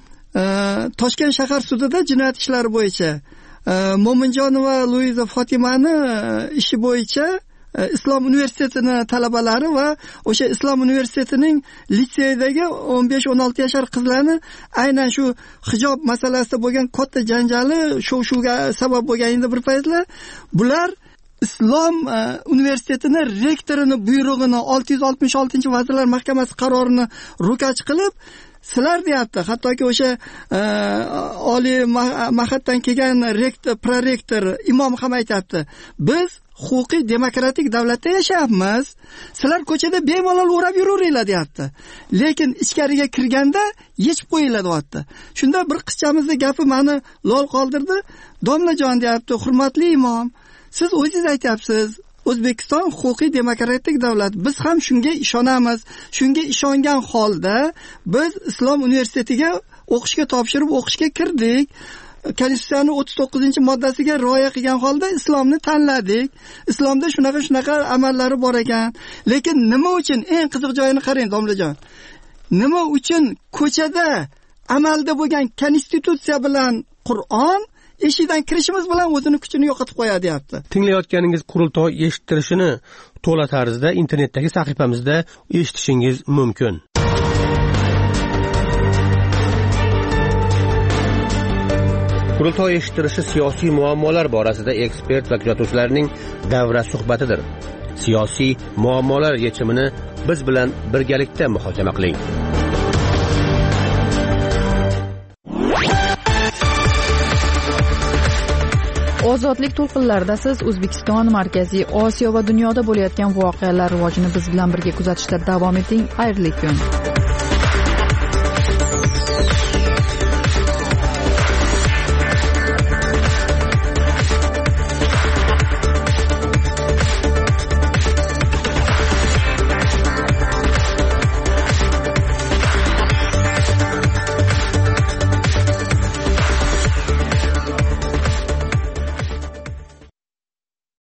Toshkent shahar sudida jinoyat ishlari bo'yicha Mo'minjonova Luiza Fotimani ishi bo'yicha Islom universitetini talabalari va o'sha Islom universitetining litseyidagi o'n besh o'n olti yashar qizlarni aynan shu hijob masalasida bo'lgan katta janjali shuv-shuvga sabab bo'lganida bir paytlar bular Islom universitetini rektorining buyrug'ini olti yuz oltmish oltinchi Vazirlar Mahkamasi qarorini ro'kach qilib sizlar deyapti. Hattoki o'sha oliy mahatdan kelgan rektor, prorektor imom ham aytibdi. Biz huquqiy demokratik davlatda yashayapmiz. Sizlar ko'chada bemalol o'rab yuraveringlar deyapti. Lekin ichkariga kirganda yechib qo'yiladi deyapti. Shunda bir qizchamizni gapi meni lol qoldirdi. Domlajon deyapti, hurmatli imom, siz o'zingiz aytyapsiz, O'zbekiston huquqiy demokratik davlat. Biz ham shunga ishonamiz. Shunga ishongan holda biz Islom universitetiga o'qishga topshirib o'qishga kirdik. konstitutsiyaning o'ttiz to'qqizinchi moddasiga rioya qilgan holda islomni tanladik. Islomda shunaqa shunaqa amallari bor ekan. Lekin nima uchun, eng qiziq joyini qarang domlajon. Nima uchun ko'chada amalda bo'lgan konstitutsiya bilan Qur'on eshikdan kirishimiz bilan o'zini kuchini yo'qotib qo'yadi, deyapti. Tinglayotganingiz qurultoy eshittirishini to'la tarzda internetdagi sahifamizda eshitishingiz mumkin. Qurultoy eshittirishi siyosiy muammolar borasida ekspert va kuzatuvchilarning davra suhbatidir. Siyosiy muammolar yechimini biz bilan birgalikda muhokama qiling. Ozodlik to'lqinlarida siz O'zbekiston, Markaziy Osiyo va dunyoda bo'layotgan voqealar rivojini biz bilan birga kuzatishda davom eting. Xayrli kun.